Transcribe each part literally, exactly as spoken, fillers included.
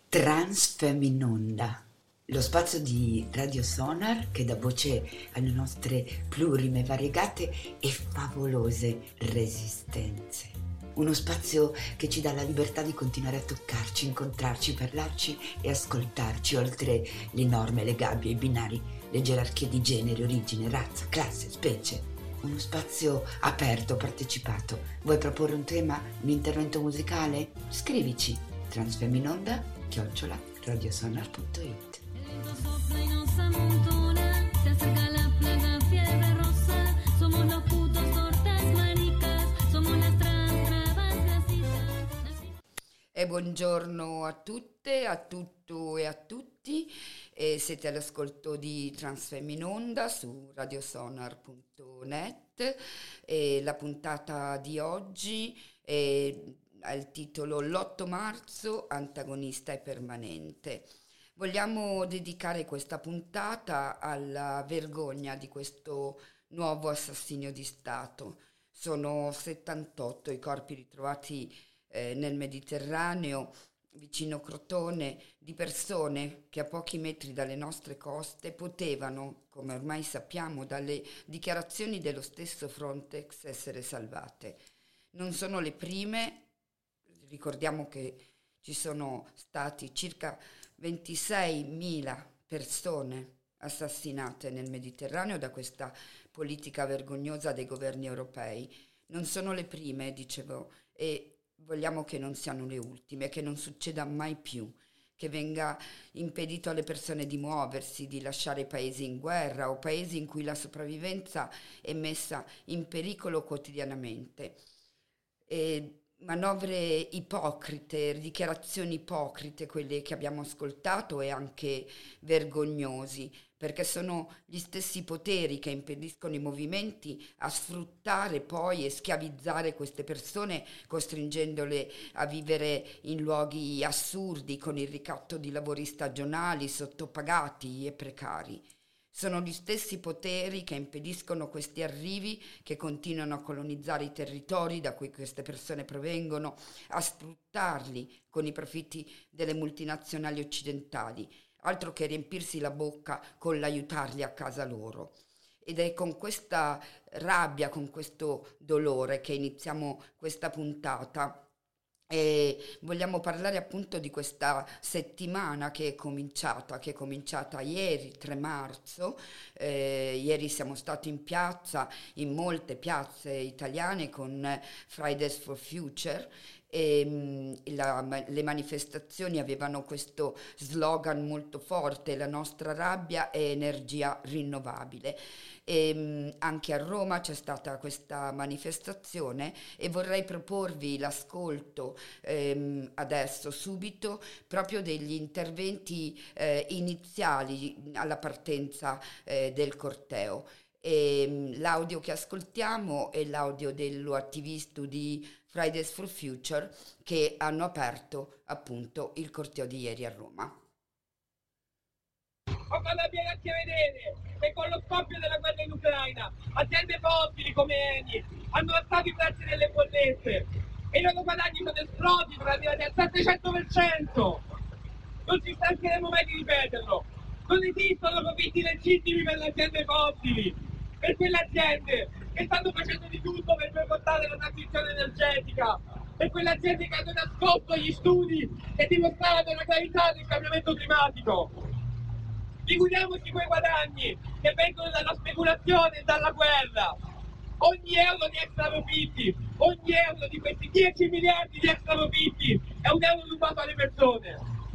Transfeminonda, lo spazio di Radio Sonar che dà voce alle nostre plurime, variegate e favolose resistenze. Uno spazio che ci dà la libertà di continuare a toccarci, incontrarci, parlarci e ascoltarci, oltre le norme, le gabbie, i binari, le gerarchie di genere, origine, razza, classe, specie. Uno spazio aperto, partecipato. Vuoi proporre un tema, un intervento musicale? Scrivici transfeminonda chiocciola radiosonar punto it. E buongiorno a tutte, a tutto e a tutti. E siete all'ascolto di Transfeminonda su radiosonar punto net e la puntata di oggi è ha il titolo L'otto marzo, antagonista e permanente. Vogliamo dedicare questa puntata alla vergogna di questo nuovo assassinio di Stato. Sono settantotto i corpi ritrovati eh, nel Mediterraneo, vicino Crotone, di persone che a pochi metri dalle nostre coste potevano, come ormai sappiamo dalle dichiarazioni dello stesso Frontex, essere salvate. Non sono le prime. Ricordiamo che ci sono stati circa ventiseimila persone assassinate nel Mediterraneo da questa politica vergognosa dei governi europei. Non sono le prime, dicevo, e vogliamo che non siano le ultime, che non succeda mai più, che venga impedito alle persone di muoversi, di lasciare paesi in guerra o paesi in cui la sopravvivenza è messa in pericolo quotidianamente. E manovre ipocrite, dichiarazioni ipocrite, quelle che abbiamo ascoltato, e anche vergognosi, perché sono gli stessi poteri che impediscono i movimenti a sfruttare poi e schiavizzare queste persone, costringendole a vivere in luoghi assurdi con il ricatto di lavori stagionali, sottopagati e precari. Sono gli stessi poteri che impediscono questi arrivi, che continuano a colonizzare i territori da cui queste persone provengono, a sfruttarli con i profitti delle multinazionali occidentali, altro che riempirsi la bocca con l'aiutarli a casa loro. Ed è con questa rabbia, con questo dolore che iniziamo questa puntata. E vogliamo parlare appunto di questa settimana che è cominciata, che è cominciata ieri, tre marzo. Eh, ieri siamo stati in piazza, in molte piazze italiane, con Fridays for Future, e mh, la, le manifestazioni avevano questo slogan molto forte: la nostra rabbia è energia rinnovabile. E mh, anche a Roma c'è stata questa manifestazione, e vorrei proporvi l'ascolto ehm, adesso, subito, proprio degli interventi eh, iniziali alla partenza eh, del corteo. E, mh, l'audio che ascoltiamo è l'audio dello attivista di Fridays for Future, che hanno aperto appunto il corteo di ieri a Roma. Ho fatto la piegati a vedere che con lo scoppio della guerra in Ucraina aziende fossili come Eni hanno alzato i prezzi delle bollette e i loro guadagni sono esploditi, sono arrivati al settecento per cento. Non ci stancheremo mai di ripeterlo. Non esistono profitti legittimi per le aziende fossili, per quelle aziende che stanno facendo di tutto per boicottare la transizione energetica, per quelle aziende che hanno nascosto gli studi che dimostravano la gravità del cambiamento climatico. Figuriamoci quei guadagni che vengono dalla speculazione e dalla guerra. Ogni euro di extra profitti, ogni euro di questi dieci miliardi di extra profitti è un euro rubato alle persone.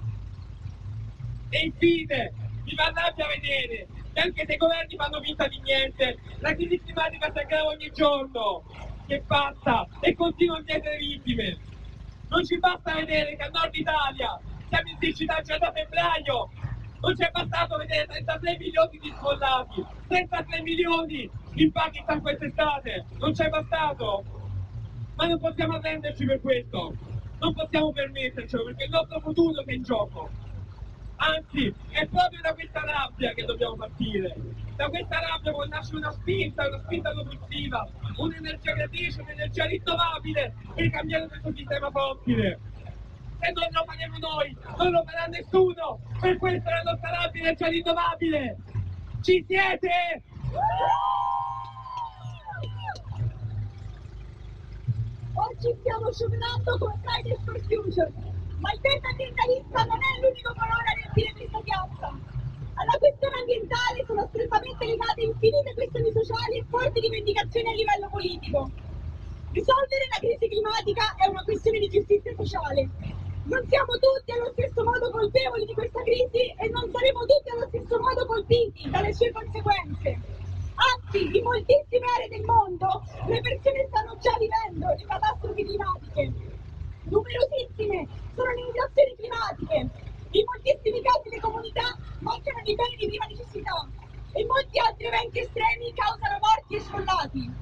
E infine, mi fa rabbia vedere che anche se i governi fanno finta di niente, la crisi climatica si aggrava ogni giorno, che passa e continua a chiedere vittime. Non ci basta vedere che a Nord Italia siamo in siccità già da febbraio. Non c'è bastato vedere trentatré milioni di sfollati, trentatré milioni in Pakistan quest'estate, non c'è bastato? Ma non possiamo arrenderci per questo, non possiamo permettercelo, perché il nostro futuro è in gioco. Anzi, è proprio da questa rabbia che dobbiamo partire. Da questa rabbia può nascere una spinta, una spinta propulsiva, un'energia creatrice, un'energia rinnovabile per cambiare questo sistema fossile. Se non lo faremo noi, non lo farà nessuno. Per questo la nostra rabbia è già rinnovabile. Ci siete? Oggi stiamo scioperando con Fridays for Future, ma il tema ambientalista non è l'unico colore a riempire questa piazza. Alla questione ambientale sono strettamente legate infinite questioni sociali e forti rivendicazioni a livello politico. Risolvere la crisi climatica è una questione di giustizia sociale. Non siamo tutti allo stesso modo colpevoli di questa crisi e non saremo tutti allo stesso modo colpiti dalle sue conseguenze. Anzi, in moltissime aree del mondo le persone stanno già vivendo le catastrofi climatiche. Numerosissime sono le migrazioni climatiche. In moltissimi casi le comunità mancano di beni di prima necessità e molti altri eventi estremi causano morti e sfollati.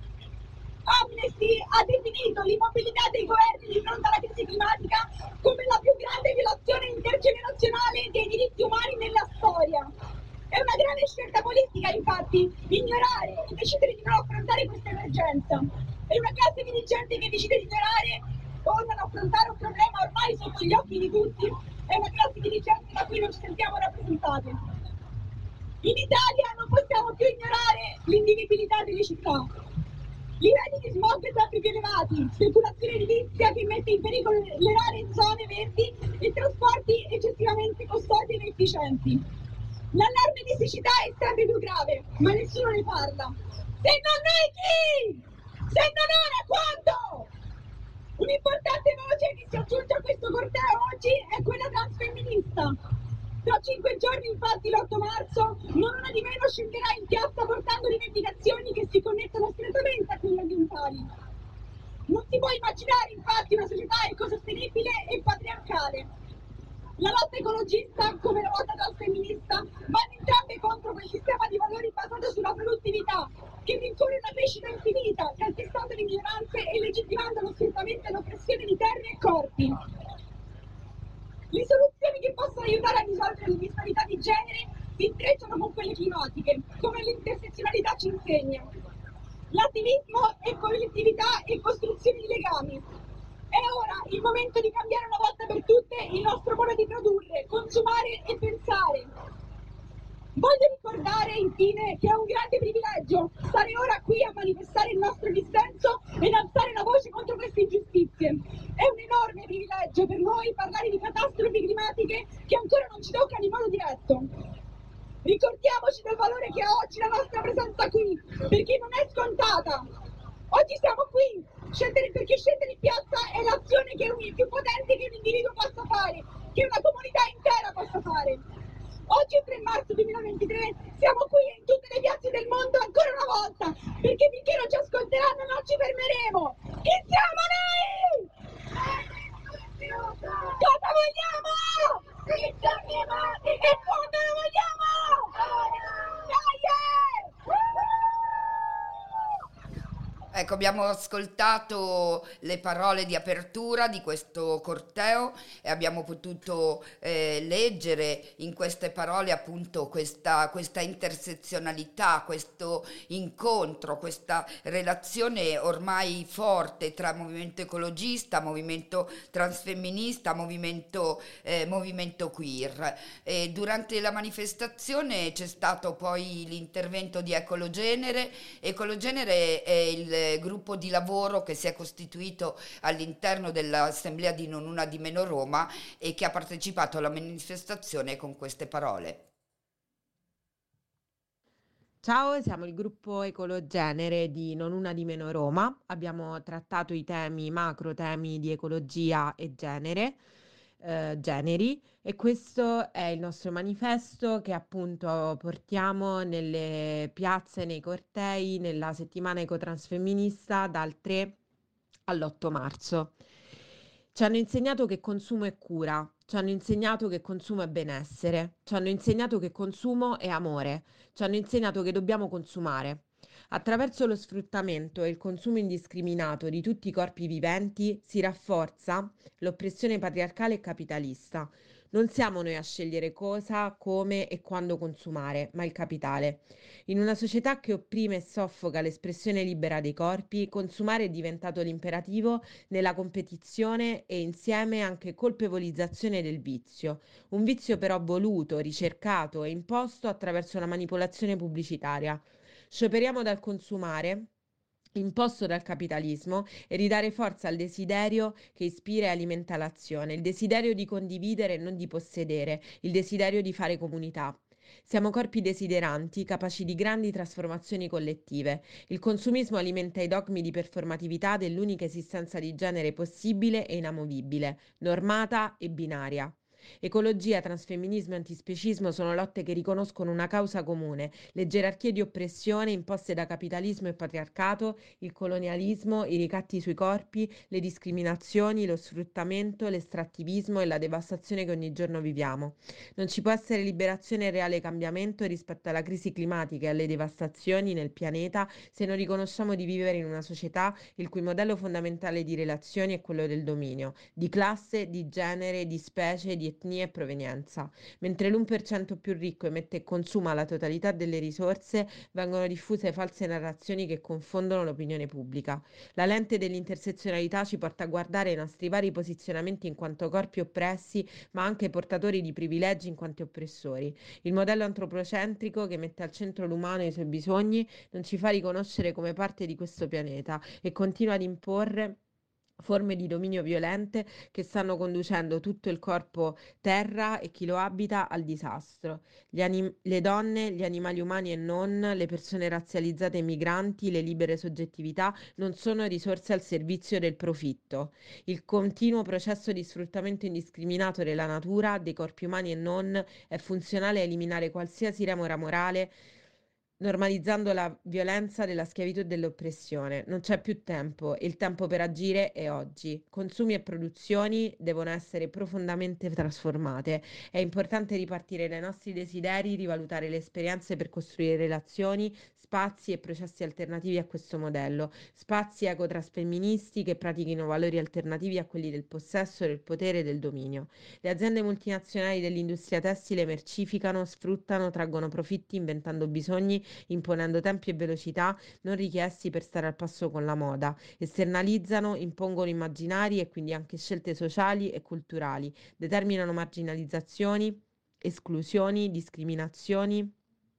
Amnesty ha definito l'immobilità dei governi di fronte alla crisi climatica come la più grande violazione intergenerazionale dei diritti umani nella storia. È una grave scelta politica, infatti, ignorare e decidere di non affrontare questa emergenza. È una classe dirigente che decide di ignorare o non affrontare un problema ormai sotto gli occhi di tutti. È una classe dirigente da cui non ci sentiamo rappresentate. In Italia non possiamo più ignorare l'invivibilità delle città. Livelli di smog sempre più elevati, speculazione edilizia che mette in pericolo le rare zone verdi e trasporti eccessivamente costosi e inefficienti. L'allarme di siccità è sempre più grave, ma nessuno ne parla. Se non noi chi? Se non ora quando? Un'importante voce che si aggiunge a questo corteo oggi è quella transfemminista. Tra cinque giorni, infatti, l'otto marzo, non una di meno scenderà in piazza portando rivendicazioni che si connettono strettamente a quelle ambientali. Non si può immaginare, infatti, una società ecosostenibile e patriarcale. La lotta ecologista, come la lotta transfemminista, vanno entrambe contro quel sistema di valori basato sulla produttività, che rincorre una crescita infinita, calpestando le minoranze e legittimando lo sfruttamento e l'oppressione di terre e corpi. Le soluzioni che possono aiutare a risolvere le disparità di genere si intrecciano con quelle climatiche, come l'intersezionalità ci insegna. L'attivismo è collettività e costruzione di legami. È ora il momento di cambiare una volta per tutte il nostro modo di produrre, consumare e pensare. Voglio ricordare infine che è un grande privilegio stare ora qui a manifestare il nostro dissenso ed alzare la voce contro queste ingiustizie. È un enorme privilegio per noi parlare di catastrofi climatiche che ancora non ci toccano in modo diretto. Ricordiamoci del valore che ha oggi la nostra presenza qui, perché non è scontata. Oggi siamo qui, scendere, perché scendere in piazza è l'azione che è più potente che un individuo possa fare, che una comunità intera possa fare. Oggi è tre marzo duemilaventitré, siamo qui in tutte le piazze del mondo ancora una volta, perché finché non ci ascolteranno non ci fermeremo. Chi siamo noi? Cosa vogliamo? Cristo climatico! E quando lo vogliamo? Dai! Ecco, abbiamo ascoltato le parole di apertura di questo corteo e abbiamo potuto eh, leggere in queste parole appunto questa, questa intersezionalità, questo incontro, questa relazione ormai forte tra movimento ecologista, movimento transfemminista, movimento, eh, movimento queer. E durante la manifestazione c'è stato poi l'intervento di Ecologenere. Ecologenere è il gruppo di lavoro che si è costituito all'interno dell'Assemblea di Non Una di Meno Roma e che ha partecipato alla manifestazione con queste parole. Ciao, siamo il gruppo Ecologenere di Non Una di Meno Roma. Abbiamo trattato i temi, macro temi di ecologia e genere, eh, generi, e questo è il nostro manifesto che appunto portiamo nelle piazze, nei cortei, nella settimana ecotransfemminista dal tre all'otto marzo. Ci hanno insegnato che consumo è cura, ci hanno insegnato che consumo è benessere, ci hanno insegnato che consumo è amore, ci hanno insegnato che dobbiamo consumare. Attraverso lo sfruttamento e il consumo indiscriminato di tutti i corpi viventi si rafforza l'oppressione patriarcale e capitalista. Non siamo noi a scegliere cosa, come e quando consumare, ma il capitale. In una società che opprime e soffoca l'espressione libera dei corpi, consumare è diventato l'imperativo nella competizione e insieme anche colpevolizzazione del vizio. Un vizio però voluto, ricercato e imposto attraverso la manipolazione pubblicitaria. Scioperiamo dal consumare imposto dal capitalismo e ridare forza al desiderio che ispira e alimenta l'azione, il desiderio di condividere e non di possedere, il desiderio di fare comunità. Siamo corpi desideranti, capaci di grandi trasformazioni collettive. Il consumismo alimenta i dogmi di performatività dell'unica esistenza di genere possibile e inamovibile, normata e binaria. Ecologia, transfemminismo e antispecismo sono lotte che riconoscono una causa comune, le gerarchie di oppressione imposte da capitalismo e patriarcato, il colonialismo, i ricatti sui corpi, le discriminazioni, lo sfruttamento, l'estrattivismo e la devastazione che ogni giorno viviamo. Non ci può essere liberazione e reale cambiamento rispetto alla crisi climatica e alle devastazioni nel pianeta se non riconosciamo di vivere in una società il cui modello fondamentale di relazioni è quello del dominio, di classe, di genere, di specie, di etnia e provenienza. Mentre l'uno per cento più ricco emette e consuma la totalità delle risorse, vengono diffuse false narrazioni che confondono l'opinione pubblica. La lente dell'intersezionalità ci porta a guardare i nostri vari posizionamenti in quanto corpi oppressi, ma anche portatori di privilegi in quanto oppressori. Il modello antropocentrico che mette al centro l'umano e i suoi bisogni non ci fa riconoscere come parte di questo pianeta e continua ad imporre forme di dominio violente che stanno conducendo tutto il corpo terra e chi lo abita al disastro. Gli anim- le donne, gli animali umani e non, le persone razzializzate e migranti, le libere soggettività non sono risorse al servizio del profitto. Il continuo processo di sfruttamento indiscriminato della natura, dei corpi umani e non, è funzionale a eliminare qualsiasi remora morale, normalizzando la violenza della schiavitù e dell'oppressione. Non c'è più tempo e il tempo per agire è oggi. Consumi e produzioni devono essere profondamente trasformate. È importante ripartire dai nostri desideri, rivalutare le esperienze per costruire relazioni, spazi e processi alternativi a questo modello. Spazi ecotrasfemministi che pratichino valori alternativi a quelli del possesso, del potere e del dominio. Le aziende multinazionali dell'industria tessile mercificano, sfruttano, traggono profitti inventando bisogni, imponendo tempi e velocità non richiesti per stare al passo con la moda, esternalizzano, impongono immaginari e quindi anche scelte sociali e culturali, determinano marginalizzazioni, esclusioni, discriminazioni.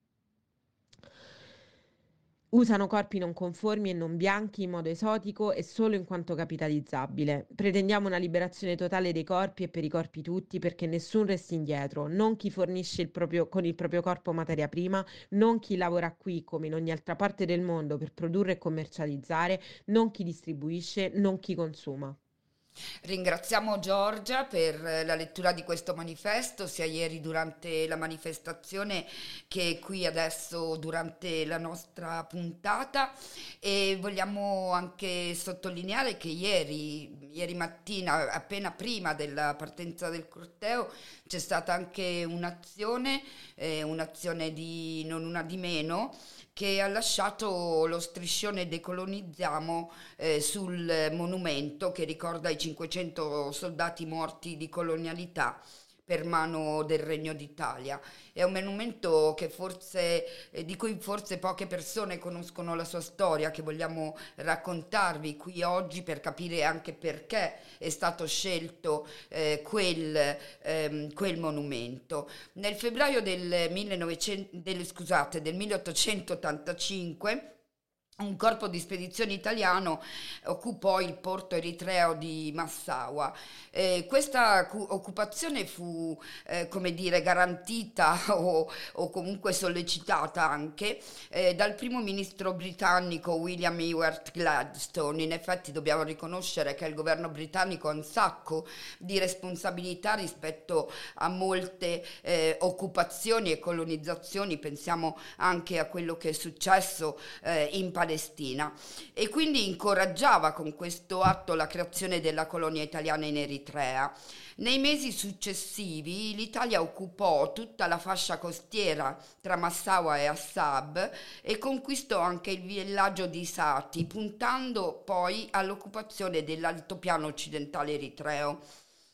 Usano corpi non conformi e non bianchi in modo esotico e solo in quanto capitalizzabile. Pretendiamo una liberazione totale dei corpi e per i corpi tutti perché nessun resti indietro, non chi fornisce il proprio, con il proprio corpo materia prima, non chi lavora qui come in ogni altra parte del mondo per produrre e commercializzare, non chi distribuisce, non chi consuma. Ringraziamo Giorgia per la lettura di questo manifesto, sia ieri durante la manifestazione che qui adesso durante la nostra puntata, e vogliamo anche sottolineare che ieri, ieri mattina, appena prima della partenza del corteo, c'è stata anche un'azione, eh, un'azione di non una di meno, che ha lasciato lo striscione Decolonizziamo eh, sul monumento che ricorda i cinquecento soldati morti di colonialità per mano del Regno d'Italia. È un monumento che forse, eh, di cui forse poche persone conoscono la sua storia, che vogliamo raccontarvi qui oggi per capire anche perché è stato scelto eh, quel, ehm, quel monumento. Nel febbraio del, millenovecento, del, scusate, del milleottocentottantacinque un corpo di spedizione italiano occupò il porto eritreo di Massaua. Eh, questa cu- occupazione fu, eh, come dire, garantita o, o comunque sollecitata anche eh, dal primo ministro britannico William Ewart Gladstone. In effetti dobbiamo riconoscere che il governo britannico ha un sacco di responsabilità rispetto a molte eh, occupazioni e colonizzazioni. Pensiamo anche a quello che è successo eh, in Palestina. Palestina, e quindi incoraggiava con questo atto la creazione della colonia italiana in Eritrea. Nei mesi successivi l'Italia occupò tutta la fascia costiera tra Massaua e Assab e conquistò anche il villaggio di Sati, puntando poi all'occupazione dell'altopiano occidentale eritreo.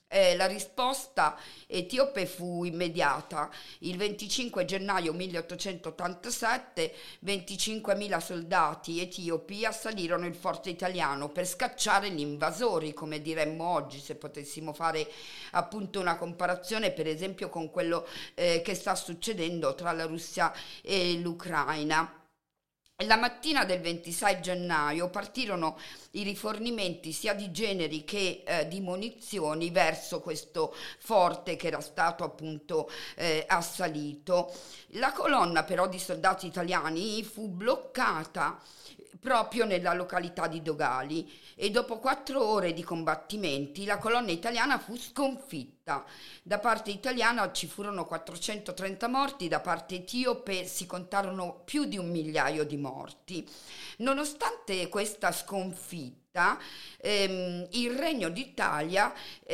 Eh, la risposta etiope fu immediata. Il venticinque gennaio milleottocentottantasette venticinquemila soldati etiopi assalirono il forte italiano per scacciare gli invasori, come diremmo oggi, se potessimo fare appunto una comparazione per esempio con quello eh, che sta succedendo tra la Russia e l'Ucraina. La mattina del ventisei gennaio partirono i rifornimenti sia di generi che eh, di munizioni verso questo forte che era stato appunto eh, assalito. La colonna però di soldati italiani fu bloccata proprio nella località di Dogali e dopo quattro ore di combattimenti la colonna italiana fu sconfitta. Da parte italiana ci furono quattrocentotrenta morti, da parte etiope si contarono più di un migliaio di morti. Nonostante questa sconfitta, ehm, il Regno d'Italia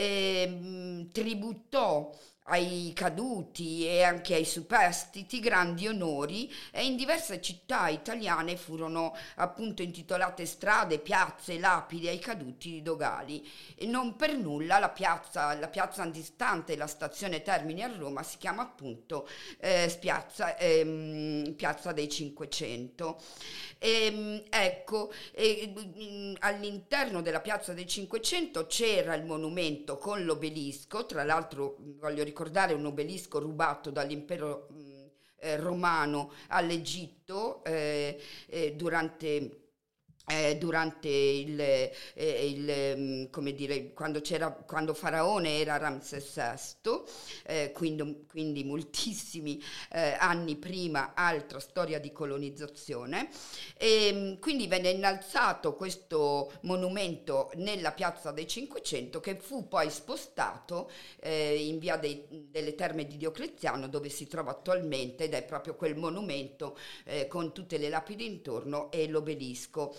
ehm, tributò ai caduti e anche ai superstiti grandi onori e in diverse città italiane furono appunto intitolate strade, piazze, lapidi ai caduti di Dogali. E non per nulla la piazza, la piazza antistante la stazione Termini a Roma si chiama appunto eh, piazza, ehm, piazza dei Cinquecento. E, ecco, e, mm, all'interno della piazza dei Cinquecento c'era il monumento con l'obelisco, tra l'altro voglio ricordare un obelisco rubato dall'impero mh, eh, romano all'Egitto eh, eh, durante eh, durante il, eh, il, mm, come dire, quando c'era, quando Faraone era Ramse sesto, eh, quindi, quindi moltissimi eh, anni prima, altra storia di colonizzazione, e mm, quindi venne innalzato questo monumento nella piazza dei Cinquecento che fu poi spostato eh, in via dei, delle Terme di Diocleziano, dove si trova attualmente, ed è proprio quel monumento eh, con tutte le lapidi intorno e l'obelisco.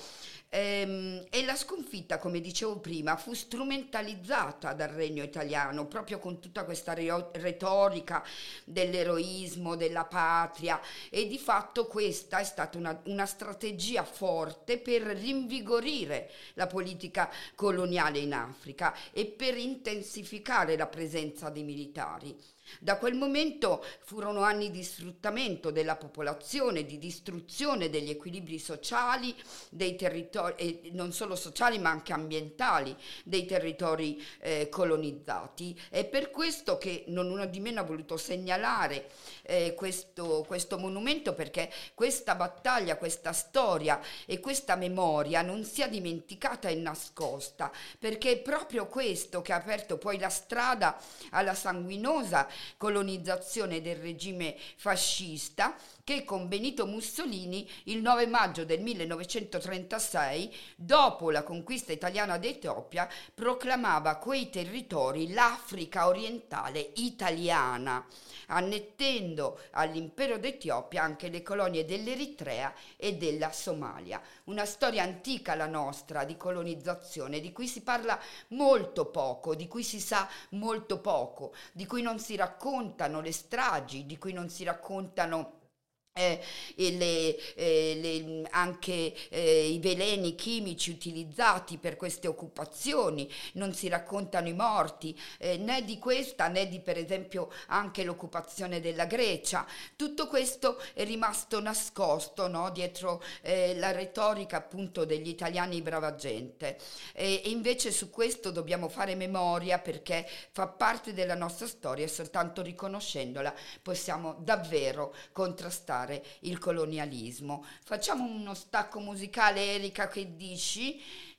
Ehm, e la sconfitta, come dicevo prima, fu strumentalizzata dal Regno italiano proprio con tutta questa re- retorica dell'eroismo, della patria, e di fatto questa è stata una, una strategia forte per rinvigorire la politica coloniale in Africa e per intensificare la presenza dei militari. Da quel momento furono anni di sfruttamento della popolazione, di distruzione degli equilibri sociali, dei territori, e non solo sociali ma anche ambientali, dei territori eh, colonizzati. È per questo che non uno di meno ha voluto segnalare eh, questo, questo monumento, perché questa battaglia, questa storia e questa memoria non sia dimenticata e nascosta, perché è proprio questo che ha aperto poi la strada alla sanguinosa colonizzazione del regime fascista, che con Benito Mussolini il nove maggio del millenovecentotrentasei, dopo la conquista italiana d'Etiopia, proclamava quei territori l'Africa orientale italiana, annettendo all'impero d'Etiopia anche le colonie dell'Eritrea e della Somalia. Una storia antica la nostra di colonizzazione, di cui si parla molto poco, di cui si sa molto poco, di cui non si raccontano le stragi, di cui non si raccontano Eh, e le, eh, le, anche eh, i veleni chimici utilizzati per queste occupazioni, non si raccontano i morti eh, né di questa né di per esempio anche l'occupazione della Grecia. Tutto questo è rimasto nascosto, no? Dietro eh, la retorica appunto degli italiani brava gente, e, e invece su questo dobbiamo fare memoria, perché fa parte della nostra storia e soltanto riconoscendola possiamo davvero contrastare il colonialismo. Facciamo uno stacco musicale, Erika, che dici?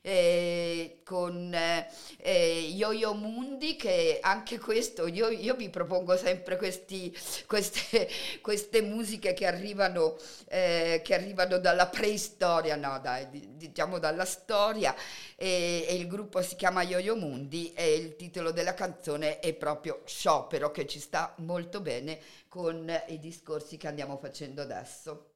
Eh, con eh, Yo-Yo Mundi, che anche questo io, io vi propongo sempre questi, queste, queste musiche che arrivano, eh, che arrivano dalla preistoria, no dai, diciamo dalla storia, e, e il gruppo si chiama Yo-Yo Mundi e il titolo della canzone è proprio Sciopero, che ci sta molto bene con i discorsi che andiamo facendo adesso.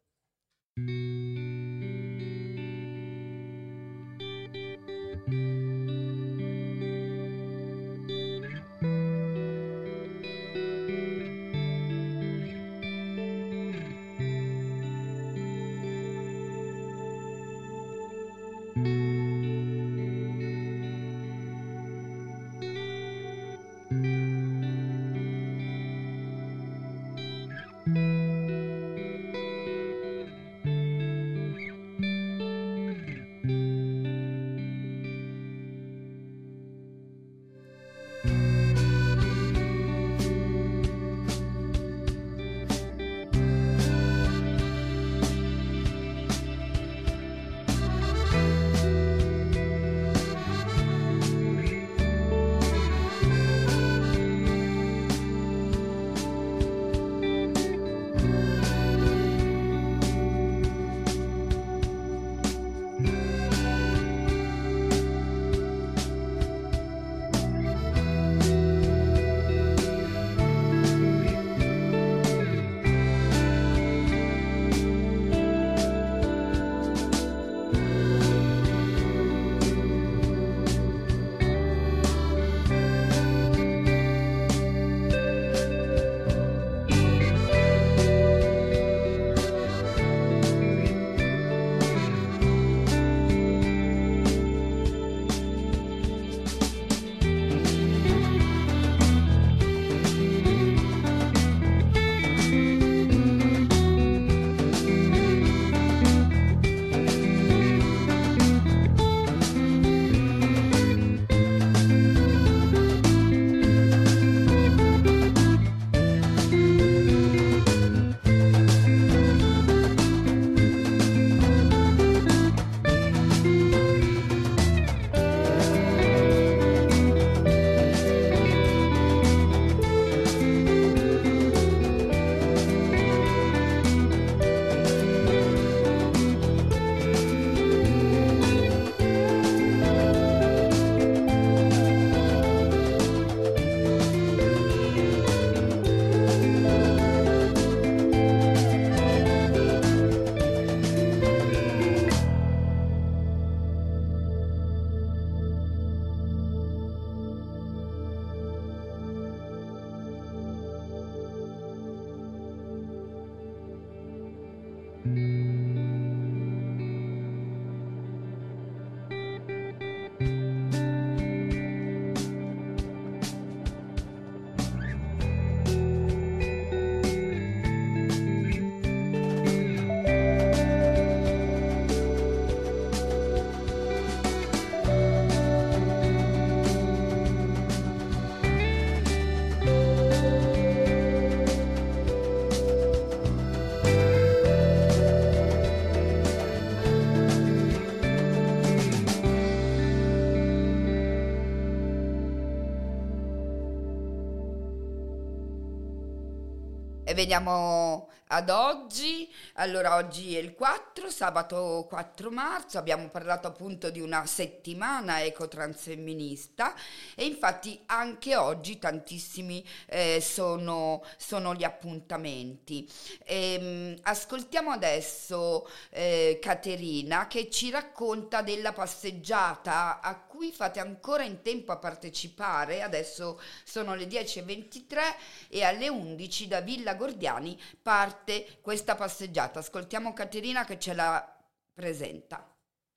E veniamo ad oggi. Allora, oggi è il quattro, sabato quattro marzo, abbiamo parlato appunto di una settimana ecotransfemminista e infatti anche oggi tantissimi eh, sono, sono gli appuntamenti. Ehm, ascoltiamo adesso eh, Caterina che ci racconta della passeggiata a cui fate ancora in tempo a partecipare. Adesso sono le dieci e ventitré e alle undici da Villa Gordiani parte questa passeggiata. Ascoltiamo Caterina che ce la presenta.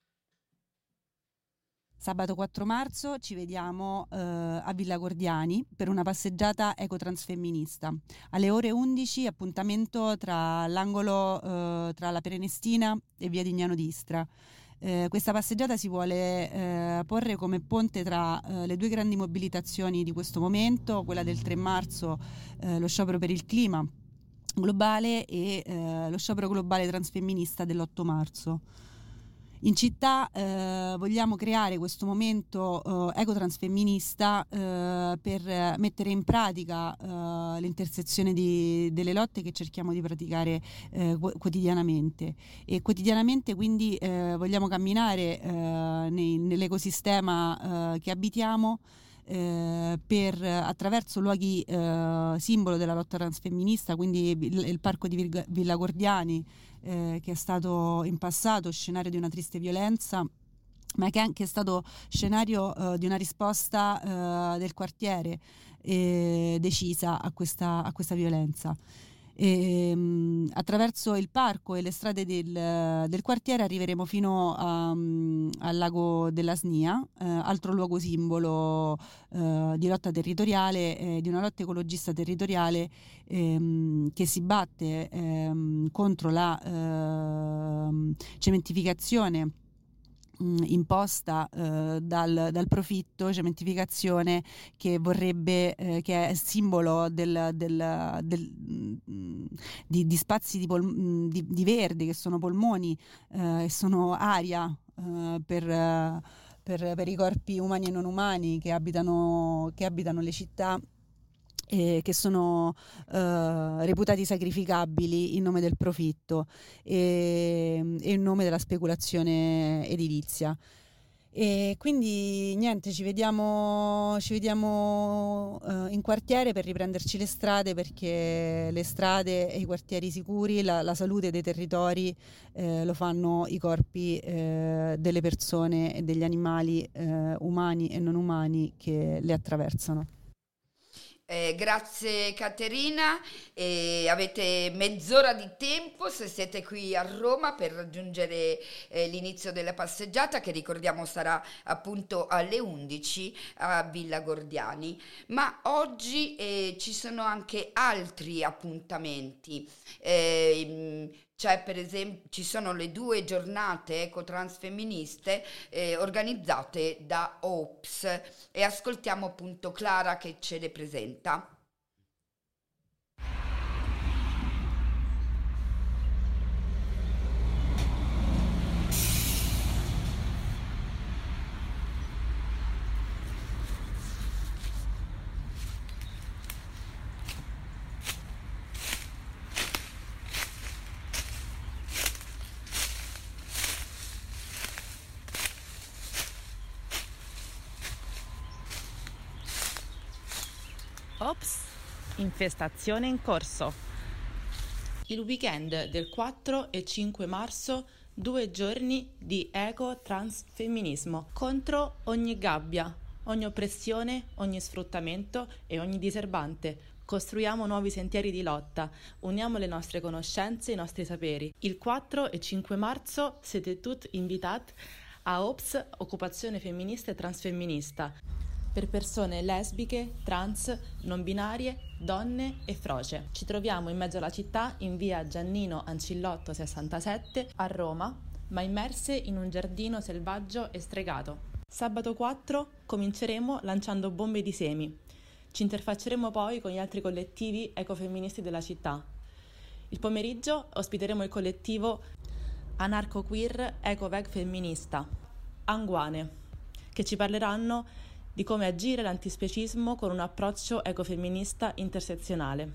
Sabato quattro marzo ci vediamo eh, a Villa Gordiani per una passeggiata ecotransfemminista. Alle ore undici appuntamento tra l'angolo eh, tra la Prenestina e via Dignano d'Istra. Eh, questa passeggiata si vuole eh, porre come ponte tra eh, le due grandi mobilitazioni di questo momento, quella del tre marzo, eh, lo sciopero per il clima globale e eh, lo sciopero globale transfemminista dell'otto marzo. In città eh, vogliamo creare questo momento eh, ecotransfemminista eh, per mettere in pratica eh, l'intersezione di, delle lotte che cerchiamo di praticare eh, quotidianamente e quotidianamente quindi eh, vogliamo camminare eh, nei, nell'ecosistema eh, che abitiamo eh, per, attraverso luoghi eh, simbolo della lotta transfemminista, quindi il, il parco di Villa Gordiani, Eh, che è stato in passato scenario di una triste violenza, ma che è anche stato scenario eh, di una risposta eh, del quartiere eh, decisa a questa, a questa violenza. E, mh, attraverso il parco e le strade del, del quartiere arriveremo fino a, um, al lago della Snia, eh, altro luogo simbolo eh, di lotta territoriale, eh, di una lotta ecologista territoriale ehm, che si batte ehm, contro la ehm, cementificazione imposta eh, dal, dal profitto, cementificazione che vorrebbe eh, che è simbolo del, del, del, di, di spazi di, pol, di, di verde che sono polmoni e eh, sono aria eh, per, per, per i corpi umani e non umani che abitano, che abitano le città, Eh, che sono eh, reputati sacrificabili in nome del profitto e, e in nome della speculazione edilizia. E quindi niente, ci vediamo, ci vediamo eh, in quartiere per riprenderci le strade, perché le strade e i quartieri sicuri, la, la salute dei territori eh, lo fanno i corpi eh, delle persone e degli animali eh, umani e non umani che le attraversano. Eh, grazie Caterina, eh, avete mezz'ora di tempo se siete qui a Roma per raggiungere eh, l'inizio della passeggiata, che ricordiamo sarà appunto alle undici a Villa Gordiani. Ma oggi eh, ci sono anche altri appuntamenti. Eh, Cioè, per esempio, ci sono le due giornate ecotransfemministe eh, organizzate da O P S e ascoltiamo appunto Clara che ce le presenta. Ops, infestazione in corso. Il weekend del quattro e cinque marzo, due giorni di eco-transfemminismo contro ogni gabbia, ogni oppressione, ogni sfruttamento e ogni diserbante. Costruiamo nuovi sentieri di lotta, uniamo le nostre conoscenze e i nostri saperi. Il quattro e cinque marzo siete tutti invitati a O P S, Occupazione Femminista e Transfemminista, per persone lesbiche, trans, non binarie, donne e froce. Ci troviamo in mezzo alla città, in via Giannino Ancillotto sessantasette a Roma, ma immerse in un giardino selvaggio e stregato. Sabato quattro cominceremo lanciando bombe di semi. Ci interfacceremo poi con gli altri collettivi ecofemministi della città. Il pomeriggio ospiteremo il collettivo anarco-queer eco-veg femminista, Anguane, che ci parleranno di come agire l'antispecismo con un approccio ecofemminista intersezionale.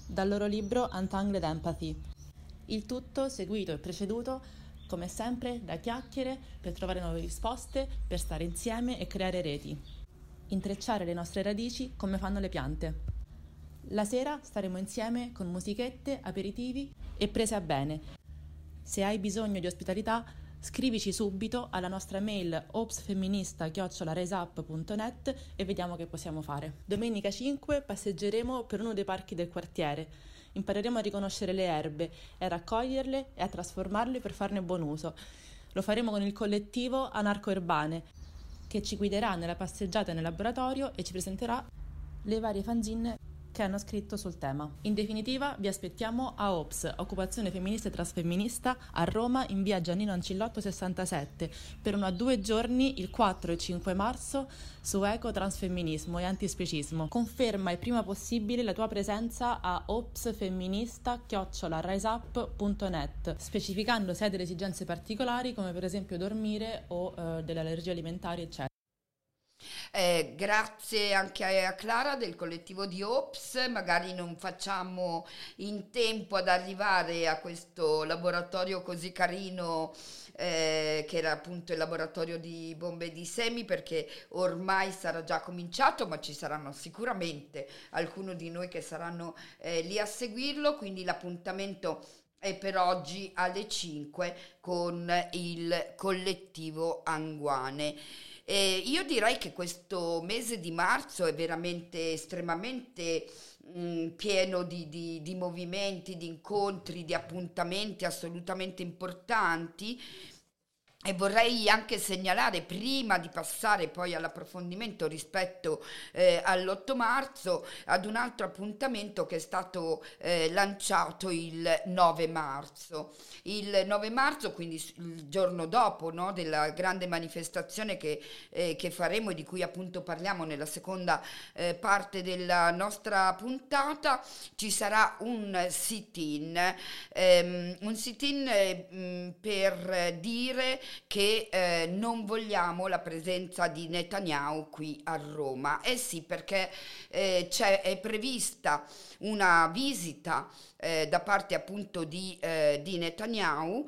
dal loro libro Untangled Empathy. Il tutto seguito e preceduto, come sempre, da chiacchiere per trovare nuove risposte, per stare insieme e creare reti. Intrecciare le nostre radici come fanno le piante. La sera staremo insieme con musichette, aperitivi e prese a bene. Se hai bisogno di ospitalità, scrivici subito alla nostra mail opsfemminista chiocciola riseup punto net e vediamo che possiamo fare. Domenica cinque passeggeremo per uno dei parchi del quartiere. Impareremo a riconoscere le erbe e a raccoglierle e a trasformarle per farne buon uso. Lo faremo con il collettivo Anarco Erbane, che ci guiderà nella passeggiata nel laboratorio e ci presenterà le varie fanzine che hanno scritto sul tema. In definitiva, vi aspettiamo a O P S, Occupazione Femminista e Trasfemminista, a Roma, in via Giannino Ancillotto sessantasette, per uno a due giorni, il quattro e cinque marzo, su eco, transfemminismo e antispecismo. Conferma il prima possibile la tua presenza a opsfemminista chiocciola riseup punto net, specificando se hai delle esigenze particolari, come per esempio dormire o eh, delle allergie alimentari, eccetera. Eh, grazie anche a, a Clara del collettivo di O P S, magari non facciamo in tempo ad arrivare a questo laboratorio così carino eh, che era appunto il laboratorio di bombe di semi, perché ormai sarà già cominciato, ma ci saranno sicuramente alcuni di noi che saranno eh, lì a seguirlo, quindi l'appuntamento è per oggi alle cinque con il collettivo Anguane. Eh, io direi che questo mese di marzo è veramente estremamente mh, pieno di, di, di movimenti, di incontri, di appuntamenti assolutamente importanti. E vorrei anche segnalare, prima di passare poi all'approfondimento rispetto eh, all'otto marzo, ad un altro appuntamento che è stato eh, lanciato il nove marzo. Il nove marzo, quindi il giorno dopo, no, della grande manifestazione che, eh, che faremo e di cui appunto parliamo nella seconda eh, parte della nostra puntata, ci sarà un sit-in, ehm, un sit-in eh, mh, per dire che eh, non vogliamo la presenza di Netanyahu qui a Roma. Eh sì, perché eh, c'è, è prevista una visita eh, da parte appunto di, eh, di Netanyahu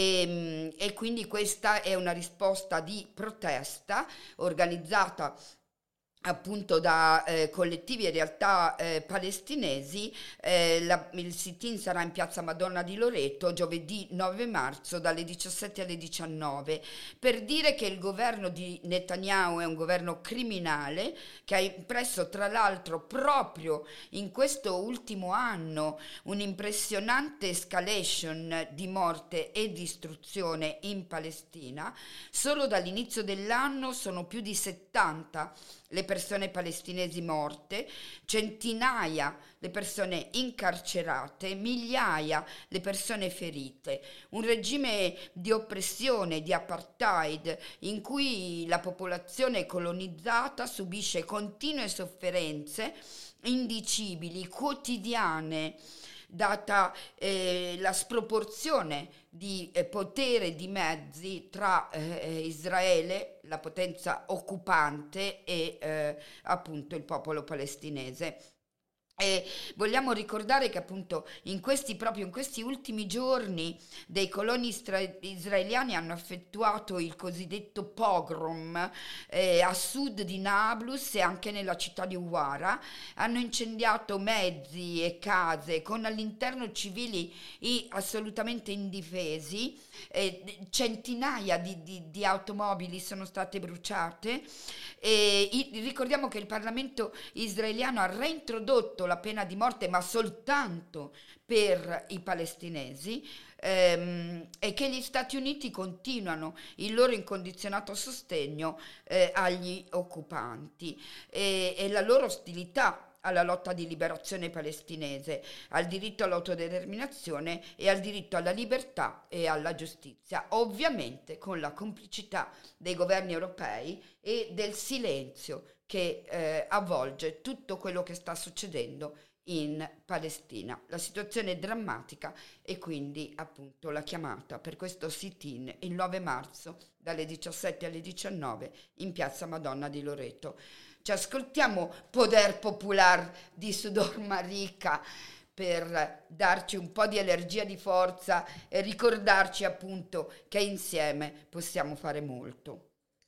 e, e quindi questa è una risposta di protesta organizzata appunto da eh, collettivi e realtà eh, palestinesi. Eh, la, il sit-in sarà in piazza Madonna di Loreto giovedì nove marzo dalle diciassette alle diciannove, per dire che il governo di Netanyahu è un governo criminale che ha impresso tra l'altro proprio in questo ultimo anno un'impressionante escalation di morte e distruzione in Palestina. Solo dall'inizio dell'anno sono più di settanta le persone palestinesi morte, centinaia le persone incarcerate, migliaia le persone ferite. Un regime di oppressione, di apartheid, in cui la popolazione colonizzata subisce continue sofferenze indicibili, quotidiane, data eh, la sproporzione di eh, potere e di mezzi tra eh, Israele, la potenza occupante, e eh, appunto il popolo palestinese. E vogliamo ricordare che appunto in questi proprio in questi ultimi giorni dei coloni istra- israeliani hanno effettuato il cosiddetto pogrom eh, a sud di Nablus e anche nella città di Uwara. Hanno incendiato mezzi e case con all'interno civili i assolutamente indifesi. Eh, centinaia di, di, di automobili sono state bruciate. E i, ricordiamo che il Parlamento israeliano ha reintrodotto la pena di morte, ma soltanto per i palestinesi, ehm, e che gli Stati Uniti continuano il loro incondizionato sostegno eh, agli occupanti e, e la loro ostilità alla lotta di liberazione palestinese, al diritto all'autodeterminazione e al diritto alla libertà e alla giustizia, ovviamente con la complicità dei governi europei e del silenzio che eh, avvolge tutto quello che sta succedendo in Palestina. La situazione è drammatica e quindi appunto la chiamata per questo sit-in il nove marzo dalle diciassette alle diciannove in piazza Madonna di Loreto. Ci ascoltiamo Poder Popular di Sudor Marica per darci un po' di energia, di forza e ricordarci appunto che insieme possiamo fare molto.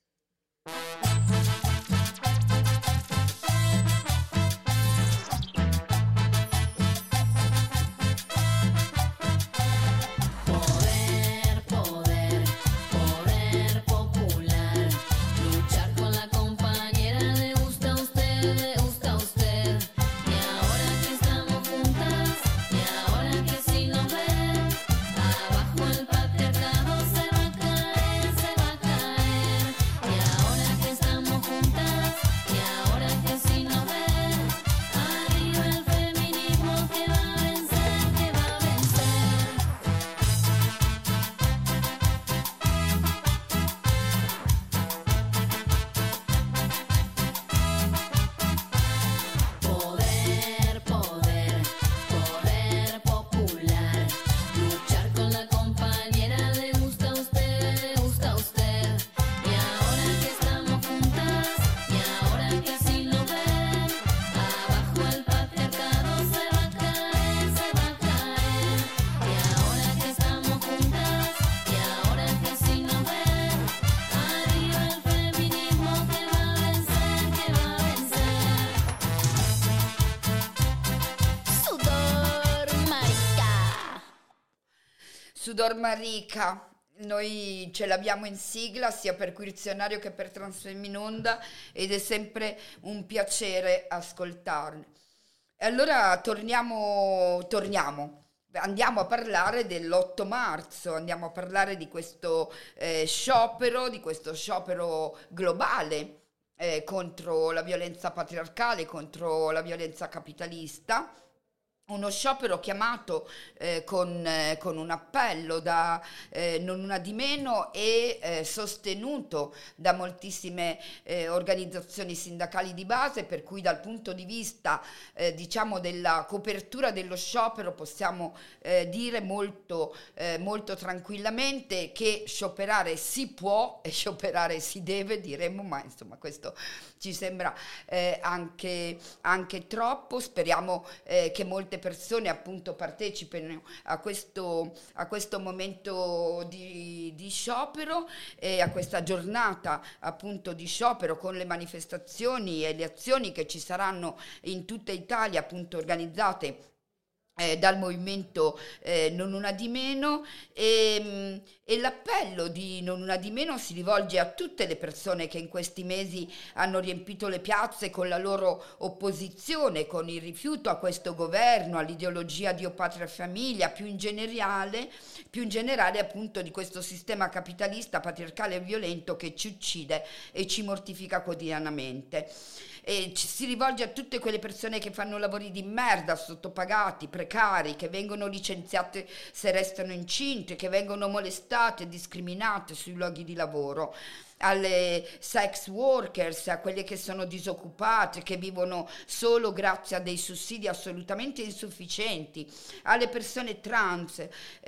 Sudor Marica, noi ce l'abbiamo in sigla sia per Querizionario che per Transfemminonda ed è sempre un piacere ascoltarne. E allora torniamo, torniamo, andiamo a parlare dell'otto marzo, andiamo a parlare di questo eh, sciopero, di questo sciopero globale eh, contro la violenza patriarcale, contro la violenza capitalista. Uno sciopero chiamato eh, con, eh, con un appello da eh, Non Una Di Meno e eh, sostenuto da moltissime eh, organizzazioni sindacali di base, per cui dal punto di vista eh, diciamo della copertura dello sciopero possiamo eh, dire molto, eh, molto tranquillamente che scioperare si può e scioperare si deve, diremmo, ma insomma questo ci sembra eh, anche, anche troppo. Speriamo eh, che molte persone appunto partecipino a questo, a questo momento di, di sciopero e a questa giornata appunto di sciopero, con le manifestazioni e le azioni che ci saranno in tutta Italia appunto organizzate Eh, dal movimento eh, Non Una Di Meno e, mh, e l'appello di Non Una Di Meno si rivolge a tutte le persone che in questi mesi hanno riempito le piazze con la loro opposizione, con il rifiuto a questo governo, all'ideologia Dio, Patria e Famiglia, più in generale, più in generale appunto di questo sistema capitalista, patriarcale e violento che ci uccide e ci mortifica quotidianamente. E ci si rivolge a tutte quelle persone che fanno lavori di merda, sottopagati, precari, che vengono licenziate se restano incinte, che vengono molestate e discriminate sui luoghi di lavoro, alle sex workers, a quelle che sono disoccupate, che vivono solo grazie a dei sussidi assolutamente insufficienti, alle persone trans,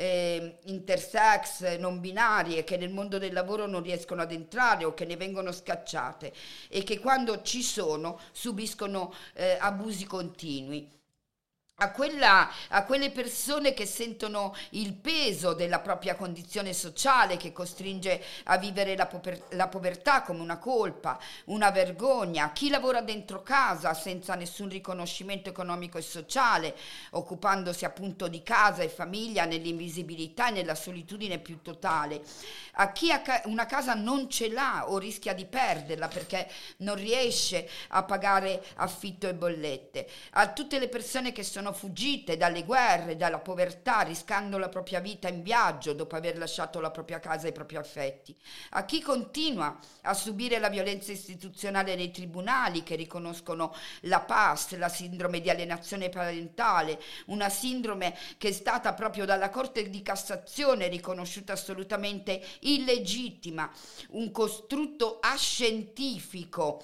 eh, intersex, non binarie, che nel mondo del lavoro non riescono ad entrare o che ne vengono scacciate e che quando ci sono subiscono eh, abusi continui. A, quella, a quelle persone che sentono il peso della propria condizione sociale, che costringe a vivere la, pover- la povertà come una colpa, una vergogna, chi lavora dentro casa senza nessun riconoscimento economico e sociale, occupandosi appunto di casa e famiglia nell'invisibilità e nella solitudine più totale, a chi a ca- una casa non ce l'ha o rischia di perderla perché non riesce a pagare affitto e bollette, a tutte le persone che sono fuggite dalle guerre, dalla povertà, rischiando la propria vita in viaggio dopo aver lasciato la propria casa e i propri affetti, a chi continua a subire la violenza istituzionale nei tribunali che riconoscono la P A S, la sindrome di alienazione parentale, una sindrome che è stata proprio dalla Corte di Cassazione riconosciuta assolutamente illegittima, un costrutto ascientifico